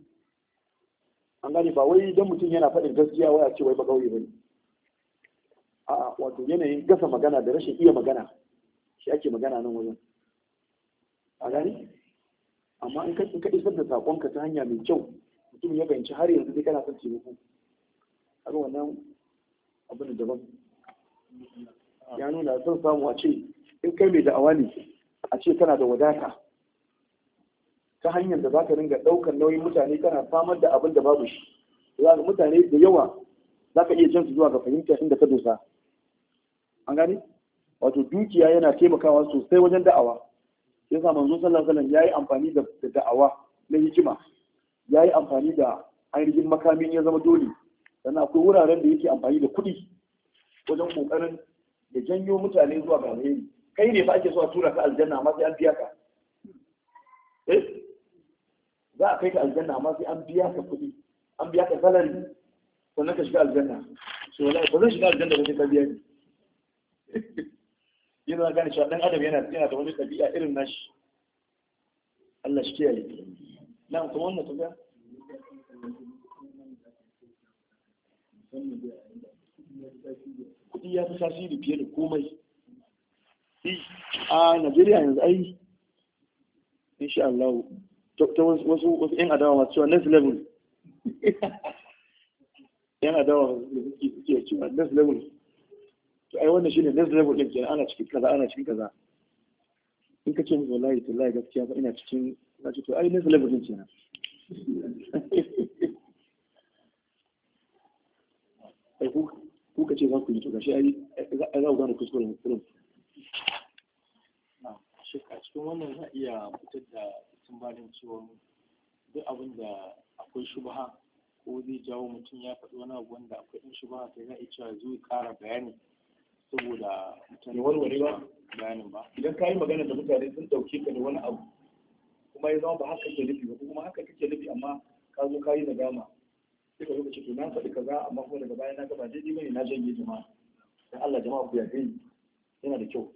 an gane ba wai dan mutum yana faɗin gaskiya waya ce wai ba ƙauye bane a'a wato yanayin gasa magana da rashin iya magana shi ake magana nan wajen a gani amma in ka isar da saƙonka ta hanya mai kyau mutum ya fahimci har yanzu dai kana son taimako a ga wannan abin da daban ya nuna son samu a ce in kai mai da'awa ne a ce kana da wadata ta hanyar da za ka ringa ɗaukar nauyin mutane kana samar da abin da babu shi za ka mutane da yawa za ka iya jan su zuwa ga fahimtar inda ka dosa an gani wato dukiya yana taimakawa sosai wajen da'awa sai sa manzo sallallahu alaihi wasallam yayi amfani da da'awa na hikima yayi amfani da ainihin makamin ya zama dole sannan akwai wuraren da yake amfani da kuɗi wajen kokarin ya janyo mutane zuwa ga alheri kai ne fa ake so a tura ka aljanna amma sai an biya ka za a kai ka aljanna amma sai an biya ka kuɗi an biya ka salari sannan ka shiga aljanna so wallahi ba zan shiga aljanna ba sai ka biya ni yana gane cewa dan adam yana da wani ɗabi'a irin nashi Allah shi kiyaye na kuma wannan tafiya kuɗi ya fi tasiri fiye da komai a Najeriya yanzu ai insha Allah ta wasu yan adawa masu cewa next level yan adawa da suke cewa next level to ai wannan shine next level din kenan ana cikin kaza in ka ce musu wallahi tallahi gaskiya ba ina cikin na ce to ai next level din kenan ai ku ka ce za ku yi to gashi ai za ku gane kuskuren kurum a cikin wannan za iya fitar da barin cewa duk abin da akwai shubha ko zai jawo mutum ya faɗi wani abu wanda akwai ɗin shubha sai za a cewa zai ƙara bayani saboda mutane warware ba bayanin ba idan ka yi magana da mutane sun ɗauke ka da wani abu kuma ya zama ba haka kake nufi ba kuma haka kake nufi amma ka zo ka yi nadama sai ka zo ka ce to na faɗi kaza amma kuma daga baya na ga ba daidai bane na janye jama'a dan Allah jama'a ku yarda ni yana da kyau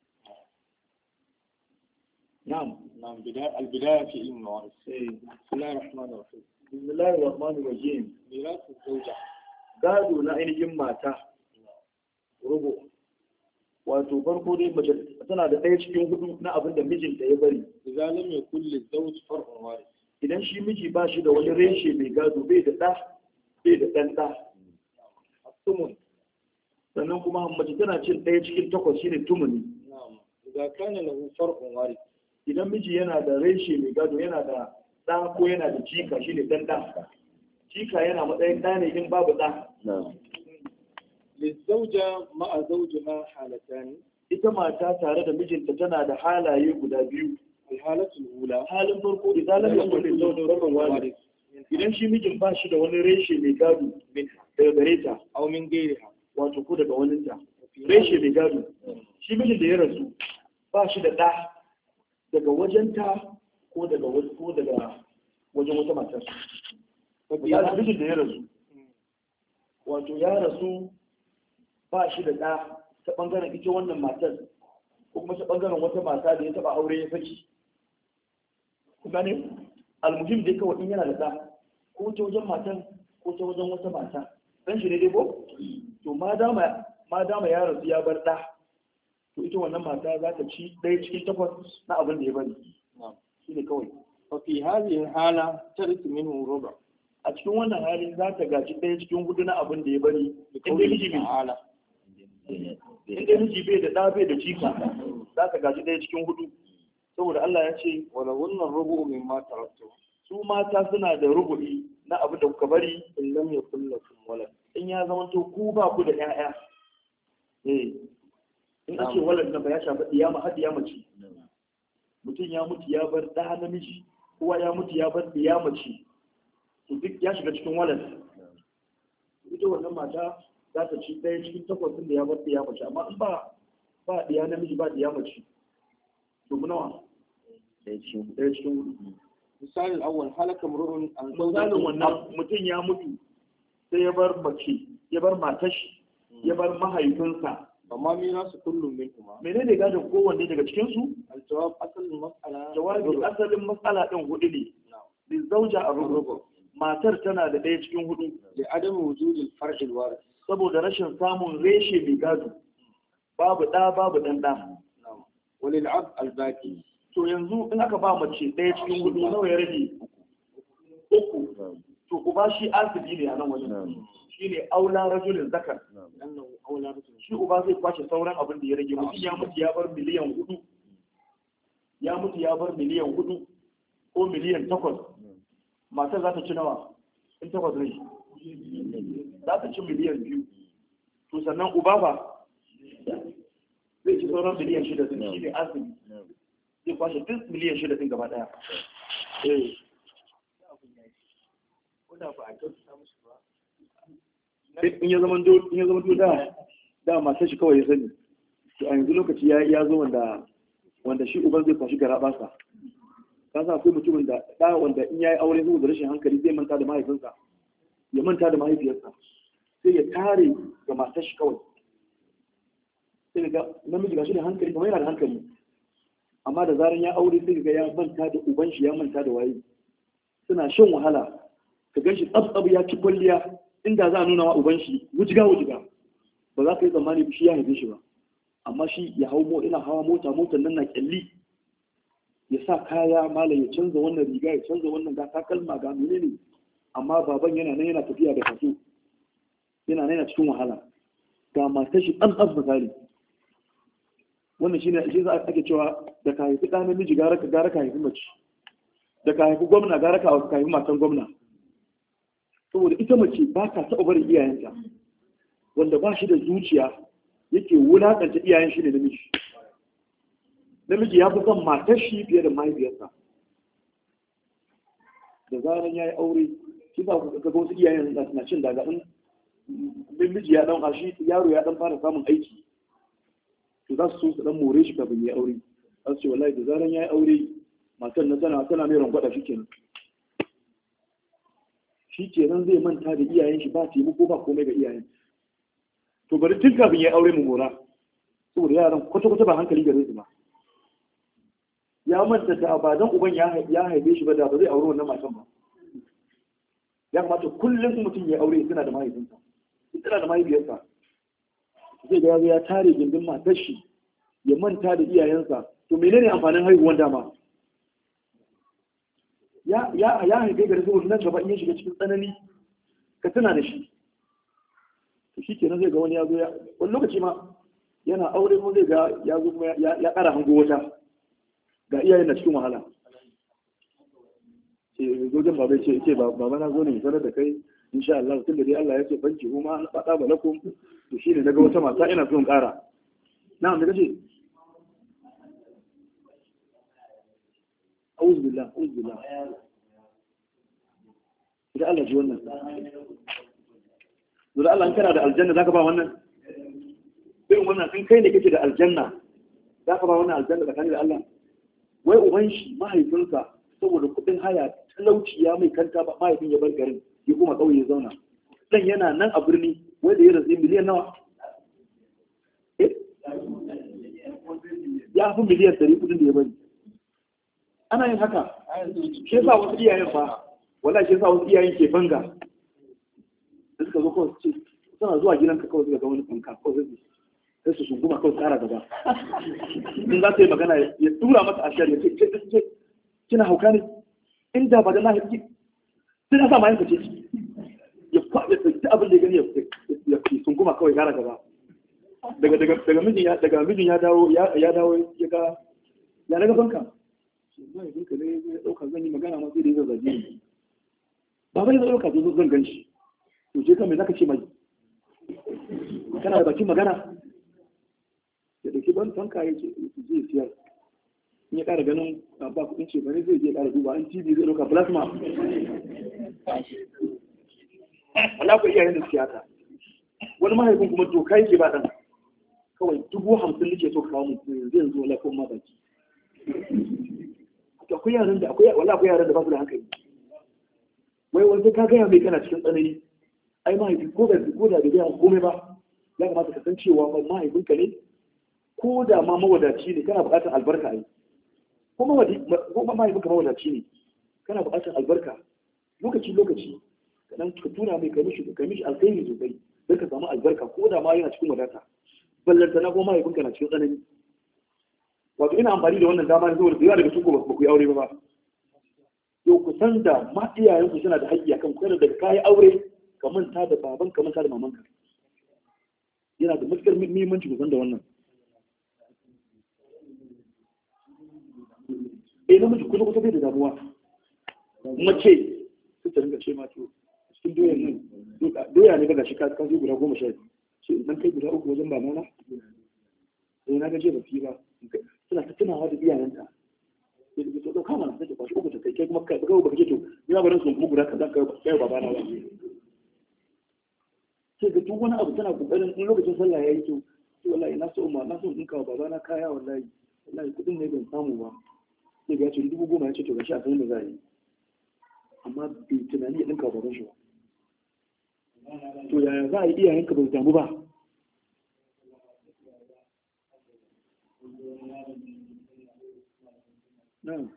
نعم البداية في علم الموارث بسم الله الرحمن الرحيم بسم الله الرحمن الرحيم ميراث الزوجة gado na ainihin mata rubu wato farko dai mace tana da ɗaya cikin hudu na abin da mijinta ya bari idan lam yakul lizawj far'un waris idan shi miji ba shi da wani reshe mai gado bai da ɗa bai da ɗan ɗa tumun sannan kuma mace tana cin ɗaya cikin takwas shine tumuni idan kana lahu far'un waris idan miji yana da reshe mai gado yana da ɗa ko yana da jika shi ne ɗan ɗa jika yana matsayin ɗa ne in babu ɗa lizauja ma'a zaujiha halatani ita mata tare da mijinta tana da halaye guda biyu halatul ula halin farko idan lam yakun lizawjin walid idan shi mijin ba shi da wani reshe mai gado daga gare ta aw min gairiha wato ko daga waninta reshe mai gado shi mijin da ya rasu ba shi da ɗa daga wajenta ko daga wajen wata matar. Ya mijin da ya rasu. Wato ya rasu ba shi da ɗa ta ɓangaren ita wannan matar ko kuma ta ɓangaren wata mata da ya taɓa aure ya saki. Kuma ne, almuhim dai kawai in yana da ɗa ko ta wajen matar ko ta wajen wata mata. Ɗan shi ne dai ko? To ma dama ya rasu ya bar ɗa. To ita wannan mata za ta ci ɗaya cikin takwas na abin da ya bari shi ne kawai fafi halin hala ta rikin min ruba a cikin wannan halin za ta gaji ɗaya cikin hudu na abin da ya bari inda miji bai da ɗa bai da cika za ta gaji ɗaya cikin hudu saboda Allah ya ce wala wannan rubu min ma taraktu su mata suna da rubu'i na abin da kuka bari in lam yakul lakum walad in ya zama to ku ba ku da ƴaƴa in ake walad na ba ya shafi ɗiyama har ɗiyama ce mutum ya mutu ya bar ɗa namiji kowa ya mutu ya bar ɗiyama ce to duk ya shiga cikin walad ita wannan mata za ta ci ɗaya cikin takwas da ya bar ɗiyama ce amma in ba ɗiya namiji ba ɗiyama ce to mu nawa ɗaya cikin hudu misalin awwal halaka mur'un an misalin wannan mutum ya mutu sai ya bar mace ya bar matashi ya bar mahaifinsa amma mirasu kullum min kuma menene gadon kowanne daga cikin su aljawab asalin mas'ala jawabi asalin mas'ala din hudu ne li zawja ar-rubu matar tana da ɗaya cikin hudu li adam wujudil far'il waris saboda rashin samun reshe mai gado babu babu ɗan ɗa walil ab albaqi to yanzu in aka ba mace ɗaya cikin hudu nawa ya rage uku to uba shi asibi ne a nan wajen shine aula rajulin zakar shi uba zai kwashe sauran abin da ya rage. Mutum ya mutu ya bar miliyan 4, ya mutu ya bar miliyan 4 ko miliyan 8, matar za ta ci nawa in 8 rai? Za ta ci miliyan 2. to sannan uba ba zai ci sauran miliyan 6 din, shi ne azumi zai kwashe duk miliyan 6 din gaba daya. In ya zama da masu shi kawai ya sani, to a yanzu lokaci ya zo wanda shi uban zai kwashi gara basa. Ka sa akwai mutumin da wanda in ya yi aure saboda rashin hankali zai manta da mahaifinsa, ya manta da mahaifiyarsa, sai ya tare ga matar shi kawai. Sai ga namiji gashi da hankali kuma yana da hankali, amma da zaran ya aure sai ga ya manta da uban shi, ya manta da waye. Suna shan wahala, ka gan shi tsab ya ci kwalliya, inda za a nuna wa uban shi wujiga ba za ka yi tsammani shi ya haife shi ba. Amma shi ya hau ina hawa motar nan na kyalli, ya sa kaya malam, ya canza wannan riga, ya canza wannan ga takalma ga menene, amma baban yana nan yana tafiya da kaso, yana nan yana cikin wahala. Ga matar shi tsab misali. Wannan shine shi za a ake cewa da ka haifi ɗan namiji gara ka haifi mace, da ka haifi gwamna gara ka haifi matan gwamna. Saboda ita mace ba ta taɓa barin iyayenta, wanda ba shi da zuciya yake wulaƙanta iyayen shi ne namiji. Namiji ya fi son matar shi fiye da mahaifiyarsa. Da zaran ya yi aure, shi ba ku ga wasu iyayen na cin daga in namiji ya ɗan shi yaro ya ɗan fara samun aiki, to za su so su ɗan more shi kafin ya yi aure. Za su ce wallahi da zaran ya yi aure, matan na tana mai rangwada shi kenan. Shi kenan zai manta da iyayen shi, ba taimako ba komai ga iyayen. To bari tun kafin ya aure mu mora, saboda yaran kwata-kwata ba hankali gare su ba. Ya manta da ba dan uban ya haife shi ba, da ba zai aure wannan matan ba. Ya kamata kullum mutum ya aure suna da mahaifinsa, suna da mahaifiyarsa. Zai ga ya tare gindin matar shi, ya manta da iyayensa. To menene amfanin haihuwan dama? Ya haife gari saboda nan gaba in ya shiga cikin tsanani ka tuna da shi. To shi kenan zai ga wani ya zo wani lokaci ma yana aure ko zai ga ya zo kuma ya ƙara hango wata, ga iyayen na cikin wahala. Zojin baba ce baba na zo ne sanar da kai insha Allah, tun da dai Allah ya ce banki kuma an faɗa ba lakum, to shine naga wata mata ina son ƙara. Na'am da kace auzu billah idan Allah ji wannan, da Allah in kana da aljanna zaka ba wannan irin wannan, in kai ne kake da aljanna zaka ba wannan aljanna tsakanin da Allah. Wai uban shi mahaifinsa saboda kuɗin haya talauci ya mai kanta ba, mahaifin ya bar garin ya kuma ƙauye ya zauna, dan yana nan a birni wanda ya rasu miliyan nawa, ya fi miliyan 100 kudin da ya bari. Ana yin haka, shi yasa wasu iyayen fa, wallahi shi yasa wasu iyayen ke banga da suka zo kawai ce suna zuwa gidanka kawai suka ga wani fanka kawai sai su shunguma kawai tsara gaba. In za ta yi magana ya tura mata a shari'a ce kina hauka ne, inda ba da na haƙi sai na sa ma yanka ce ya kwaɗe ta abin da ya gani ya shunguma kawai tsara gaba. Daga mijin ya dawo ya ga ya daga banka. Zai dinka ne ya ɗauka zan yi magana ma sai da ya zazzaje ne. Ba bai zai ɗauka zan gan shi. To je kan me zaka ce mai? Kana da bakin magana? Ya ɗauki ban fanka ya ce zai siyar. In ya ƙara ganin ba kuɗin ce bane zai je ƙara duba an TV zai ɗauka plasma. Allah ku iyayen da siyasa. Wani mahaifin kuma doka yake ba ɗan. Kawai 50,000 nake so kawo mu zai yanzu wala kuma ma baki. Akwai yaran da ba su da hankali. Wai wanda ka gaya mai kana cikin tsanani, ai mahaifi ko da bai gaya komai ba, ya kamata ka san cewa mahaifinka ne, ko da ma mawadaci ne kana buƙatar albarka ai. Ko mahaifinka mawadaci ne kana buƙatar albarka lokaci ka dan ka tura mai ka mishi alkhairi sosai don ka samu albarka ko da ma yana cikin wadata. Ballantana ko mahaifinka na cikin tsanani. Wato ina amfani da wannan dama ne saboda yawa daga cikin ba ku yi aure ba. Yau ku san da ma iyayenku suna da haƙƙi akan ku, daga kayi aure ka manta da baban ka manta da mamanka. yana da matuƙar muhimmanci ku san da wannan. Namiji kusa bai da damuwa. Mace sai ta rinka ce ma to cikin doyan nan doya ne daga shi ka zo guda 12 ce idan kai guda 3 wajen babana na gaje ba fi ba suna ta tunawa da iyayenta sai da to dauka mana sai ta kwashi 3 ta kai kuma kai ba ka ce to ina barin su kuma guda kaza kai babana ba sai ga duk wani abu tana kokarin in lokacin sallah yayi to wallahi na so in kawo babana kaya wallahi kudin ne ban samu ba sai ga ce 10,000 ya ce to gashi a sanin da za a yi amma bai tunani ya ɗinka baban shi ba to yaya za a yi iyayenka ba su damu ba na'am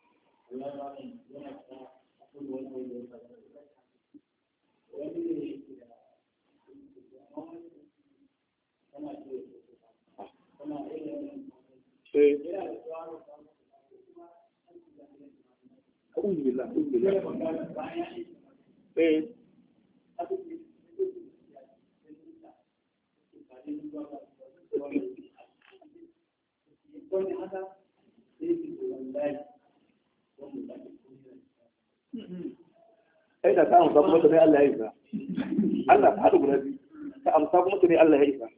أعوذ بالله ai da ka amsa kuma sai Allah ya isa Allah ta hada guda biyu ka amsa kuma sai Allah ya isa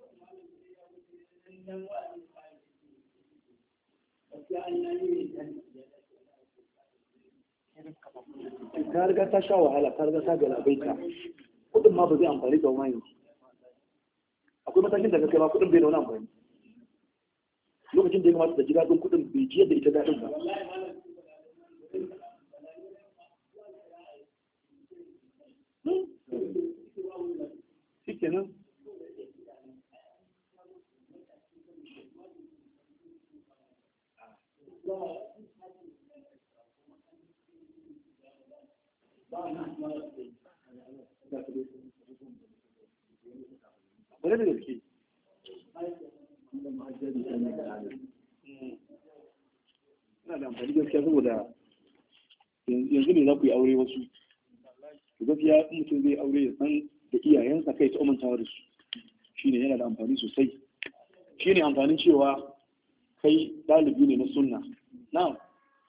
ta riga ta sha wahala ta riga ta galabaita kudin ma ba zai amfani da wani akwai matakin da kai ma kudin bai da wani amfani lokacin da ya kamata da ji daɗin kudin bai ji yadda ita daɗin ba shi kenan wane da gaske ina da amfani gaskiya saboda yanzu ne za ku yi aure wasu gaskiya in mutum zai aure ya san da iyayensa kai ta umantawa da su shine yana da amfani sosai shine amfanin cewa kai ɗalibi ne na sunna na'am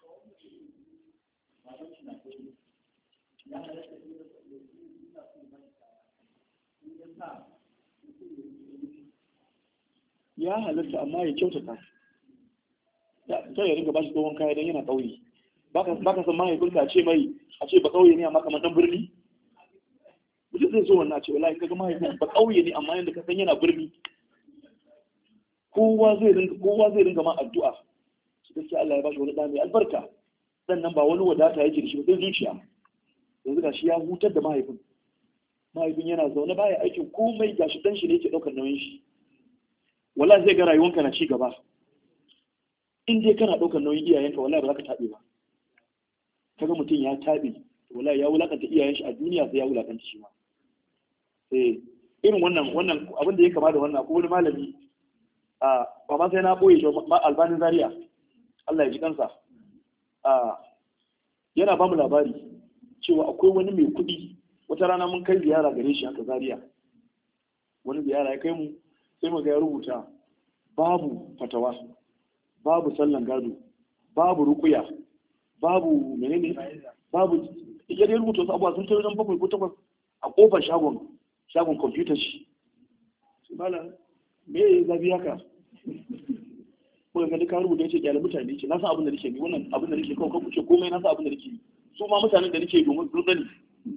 ya halatta amma ya kyautata ta ya ringa bashi tsohon kaya don yana ƙauye ba ka san mahaifinka a ce ba ƙauye ne amma kamar ɗan birni mutum zai so wannan a ce wallahi kaga mahaifin ba ƙauye ne amma yadda ka san yana birni kowa zai ringa ma addu'a su gaskiya Allah ya bashi wani ɗan mai albarka sannan ba wani wadata yake da shi ba sai zuciya yanzu ga shi ya hutar da mahaifin yana zaune baya aikin komai gashi dan shi ne yake ɗaukar nauyin shi wallahi zai ga rayuwanka na ci gaba in dai kana ɗaukar nauyin iyayenka wallahi ba za ka taɓe ba kaga mutum ya taɓe wallahi ya wulakanta iyayen shi a duniya sai ya wulakanta shi ma irin wannan abin da ya kama da wannan ko wani malami ba ma sai na boye shi albanin zaria Allah ya ji kansa yana ba mu labari cewa akwai wani mai kuɗi wata rana mun kai ziyara gare shi haka zaria wani ziyara ya kai mu sai mu ga ya rubuta babu fatawa babu sallan gado babu rukuya babu menene babu ya dai rubuta wasu abubuwa sun kai wajen 7 ko 8 a kofar shagon kwamfutar shi malam me ya zabi haka ko ga ka rubuta yace kyale mutane ce na san abin da nake ni wannan abin da nake kawai ka kuce komai na san abin da nake su ma mutanen da nake domin su sani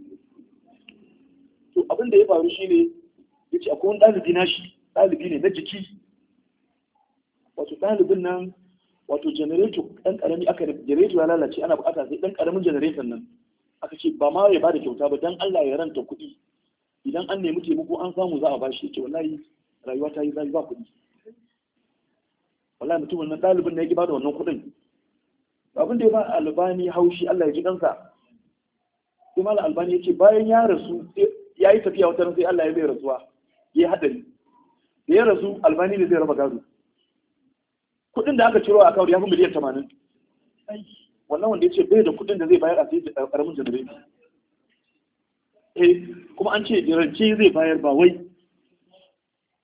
to abin da ya faru shine yace akwai wani ɗalibi ne na jiki wato ɗalibin nan wato generator ɗan ƙarami aka generator ya lalace ana buƙata sai ɗan ƙaramin generator nan aka ce ba ma ya bada kyauta ba dan Allah ya ranta kuɗi idan an nemi taimako an samu za a bashi yace wallahi rayuwa ta yi zafi ba kuɗi wallahi mutumin nan ɗalibin ne ya ki bada wannan kuɗin abin da ya ba albani haushi Allah ya ji kansa sai malam albani ya ce bayan ya rasu ya yi tafiya wata sai Allah ya bai rasuwa ya haɗari da ya rasu albani ne zai raba gado kuɗin da aka ciro a kawai ya fi miliyan 80 wannan wanda ya ce bai da kuɗin da zai bayar a sai ƙaramin janareti kuma an ce rance zai bayar ba wai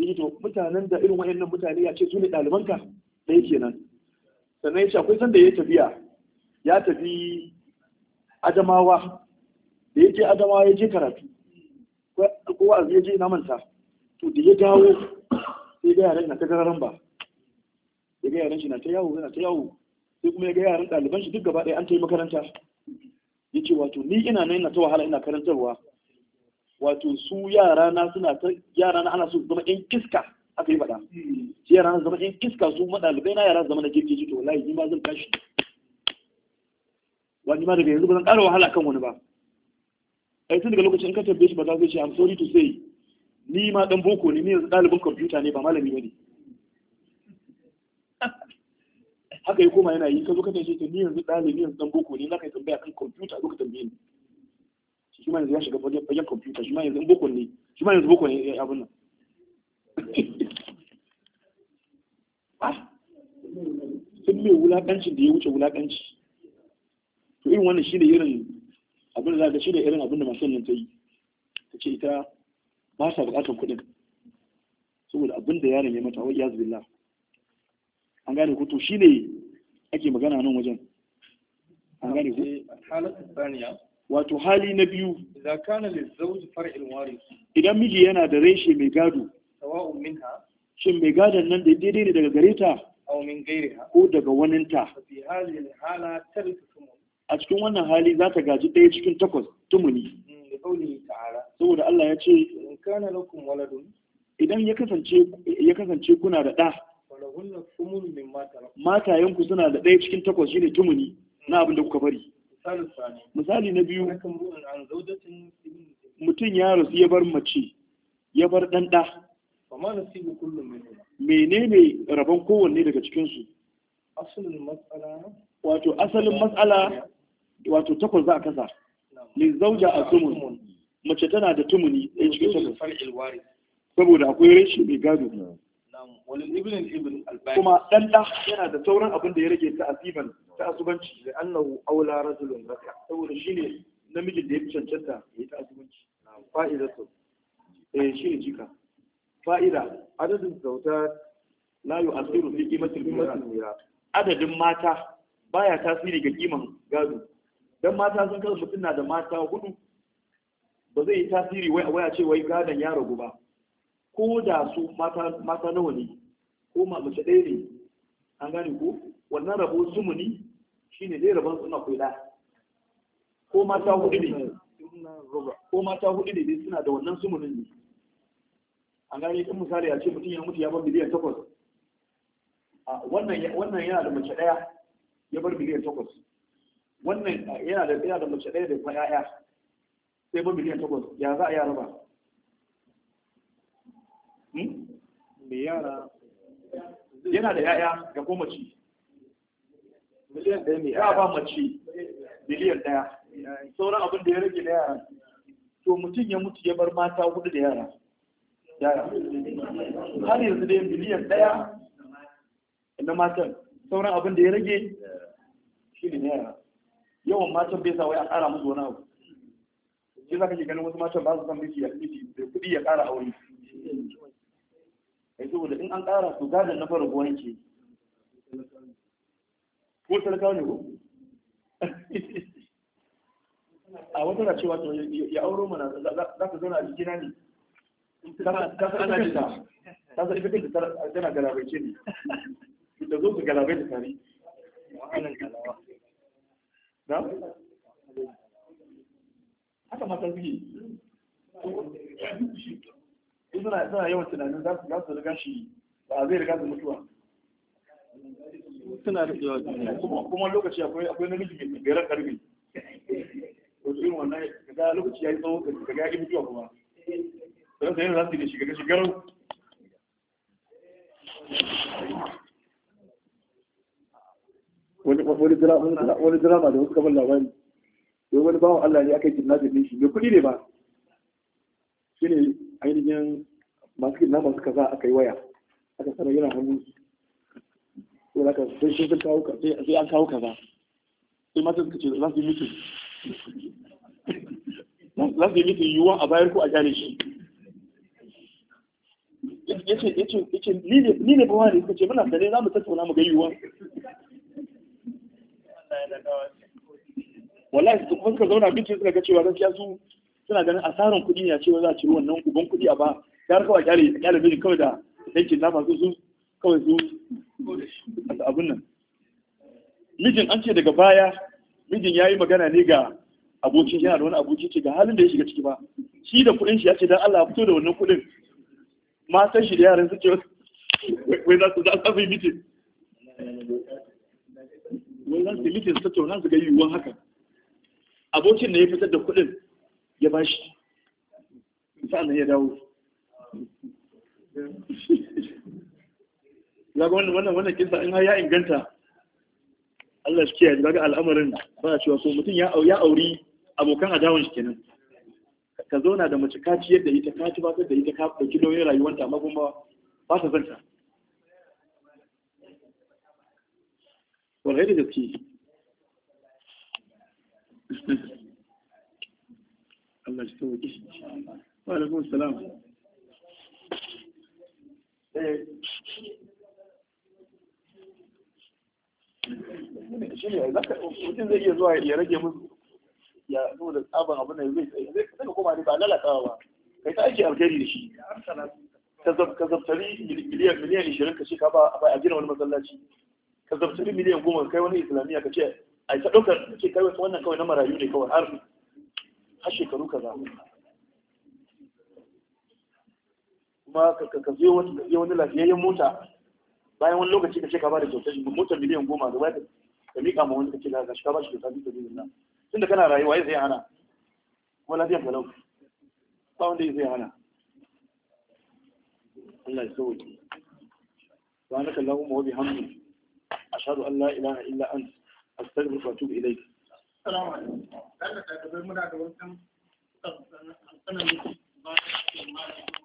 yi to mutanen da irin wayannan mutane ya ce su ne ɗalibanka ɗaya kenan. Sannan ya ce akwai sanda ya tafiya ya tafi Adamawa, da ya je Adamawa ya je karatu ko wa'azi ya je na manta, to da ya dawo sai ga yaran na ta gararan ba, ya ga yaran shi na ta yawo sai kuma ya ga yaran ɗaliban shi duk gaba ɗaya an ta yi makaranta. Ya ce wato ni ina nan ina ta wahala ina karantarwa, wato su yara na ana so zama ƴan kiska, aka yi faɗa shi yara na zama ƴan kiska, su ɗalibai na yara zama na girgiji, to wallahi ni ma zan tashi wani ma daga yanzu ba zan ƙara wahala kan wani ba. Ai tun daga lokacin in ka tambaye shi ba za zai ce I'm sorry to say ni ma dan boko ne, ni yanzu ɗalibin kwamfuta ne ba malami bane. Haka ya koma yana yi, ka zo ka tashi to ni yanzu ɗalibi yanzu dan boko ne, na kai tambaya kan kwamfuta zo ka tambaye ni. Shi ma yanzu ya shiga fagen kwamfuta, shi ma yanzu boko ne, shi ma yanzu boko ne abin nan. Sun mai wulaƙancin da ya wuce wulaƙanci. To irin wannan shi ne irin abin da za ka shi ne irin abin da masu nan ta yi. Ta ce ita ba sa buƙatar kuɗin. Saboda abin da yaron ya mata, wai ya zubilla. An gane ko to shi ne ake magana nan wajen. An gane ko? Halatu saniya. Wato hali na biyu. Idan kana lizawji far'il waris. Idan miji yana da reshe mai gado. Sawa'un minha. Shin mai gadon nan da daidai ne daga gare ta? Aw min gairiha. Ko daga waninta? Fi hadhihi hala tarisu sumun. A cikin wannan hali za ta gaji ɗaya cikin 8 tumuni. Da kauli ta'ala. Saboda Allah ya ce in kana lakum waladun. Idan ya kasance kuna da ɗa. Walahunna sumun mimma tarak. Matayenku suna da ɗaya cikin 8 shine tumuni na abin da kuka bari. Misali na biyu, mutum ya rasu ya bar mace, ya bar ɗan ɗa. Menene rabon kowanne daga cikinsu? Wato asalin matsala, wato 8 za a kasa. Li zauja a sumun, mace tana da tumuni ɗaya cikin 8. Saboda akwai rashi mai gado. Kuma ɗan ɗa yana da sauran abin da ya rage ta asubanci da annahu aula rajulun zaka, saboda shine namijin da ya fi cancanta ya yi ta asubanci. Fa'idatu shine jika. Fa'ida, adadin zauta la yu'athiru fi qimatil mira. Adadin mata baya tasiri ga kiman gado. Dan mata sun kaza mutum na da mata 4, ba zai yi tasiri wai ce wai gadon ya ragu ba. Ko da su mata nawa ne, ko mace ɗaya ne, an gane ko wannan rabo sumuni shine dai rabon suna kula. Ko mata 4 ne, dai suna da wannan sumunin ne. An gane in misali a ce mutum ya mutu ya bar miliyan 8, wannan yana da mace ɗaya ya bar miliyan 8, wannan yana da mace ɗaya da kuma 'ya'ya sai bar miliyan 8, ya za a yi raba? Me yara yana da 'ya'ya ga ko mace miliyan 1 ne, ya ba mace miliyan 1, sauran abin da ya rage da yara. To mutum ya mutu ya bar mata 4 da yara, har yanzu dai miliyan 1 na matan, sauran abin da ya rage shi ne yara. Yawan matan bai sa wai a ƙara musu wani abu. Shi za ka ke ganin wasu matan ba su san miki da kuɗi ya ƙara aure. Saboda in an ƙara su gadon na fara ruwan ke ko talakawa ne ko? A wata na cewa ya auro mana za ka zauna a jikina ne, ka san ana jita, ta san ita tana galabaice ne, da zo su galabai da tare. Na? Haka mata suke. Suna yawan tunanin za su riga shi, ba zai riga su mutuwa. Suna da yawa duniya. Kuma lokaci akwai namiji mai beran karfi. Wato irin wannan ga lokaci ya yi tsawo ga ya mutuwa kuma. Don sai za su yi da shiga shigarau. Wani drama da wasu kamar labari. Wani bawan Allah ne aka yi kidnapping din shi, mai kuɗi ne ba. Shi ne ainihin masu kidnapping suka sa aka yi waya. Aka sanar yana hannun su. Sai an kawo kaza. Sai mata suka ce za su yi mutum. Za su yi mutum yiwuwa a bayar ko a kyale shi. yace ni ne ba wani kace muna da ne za mu tattauna mu ga yiwuwa wallahi su kuma suka zauna bincin suka ga cewa gaskiya su suna ganin asaran kuɗi ne a cewa za a ciri wannan uban kuɗi a ba ya kawai kyale bijin kawai da yankin na masu su kawai su abin nan mijin an ce daga baya mijin ya yi magana ne ga abokin yana da wani aboki ce ga halin da ya shiga ciki ba shi da kuɗin shi ya ce don Allah fito da wannan kuɗin matan shi da yaran suke wai za su yi mitin wai za su yi mitin su tattauna su ga yiwuwan haka abokin da ya fitar da kuɗin ya ba shi sa'annan ya dawo ya ga wannan kisa in har ya inganta Allah shi kiyaye daga al'amarin ba a cewa so mutum ya auri abokan adawan shi kenan ka zauna da mace ka ciyar da ita ka tubatar da ita ka ɗauki nauyin rayuwanta amma kuma ba ta zanta wallahi da gaske Allah shi tawaki wa alaikum salam shi ne mutum zai iya zuwa ya rage musu ya zo da tsaban abin da zai ka koma ne ba lalatawa ba kai ta aiki alkhairi da shi ka zabtari miliyan 20 ka ce ka ba a gina wani masallaci ka zabtari miliyan 10 kai wani islamiyya ka ce a ta ɗaukar ke kai wannan kawai na marayu ne kawai har shekaru kaza kuma ka zo wani lafiyayyen mota bayan wani lokaci ka ce ka ba da kyautar shi motar miliyan 10 gaba ka miƙa ma wani ka ce ka shi ka ba shi kyautar bisa bilin nan tunda kana rayuwa ya zai hana kuma lafiyan kalau ba wanda ya zai hana Allah ya sauke subhanaka allahumma wa bihamdika ashhadu an la ilaha illa anta astaghfiruka wa atubu ilayk assalamu alaikum dan da muna da wannan sanan ba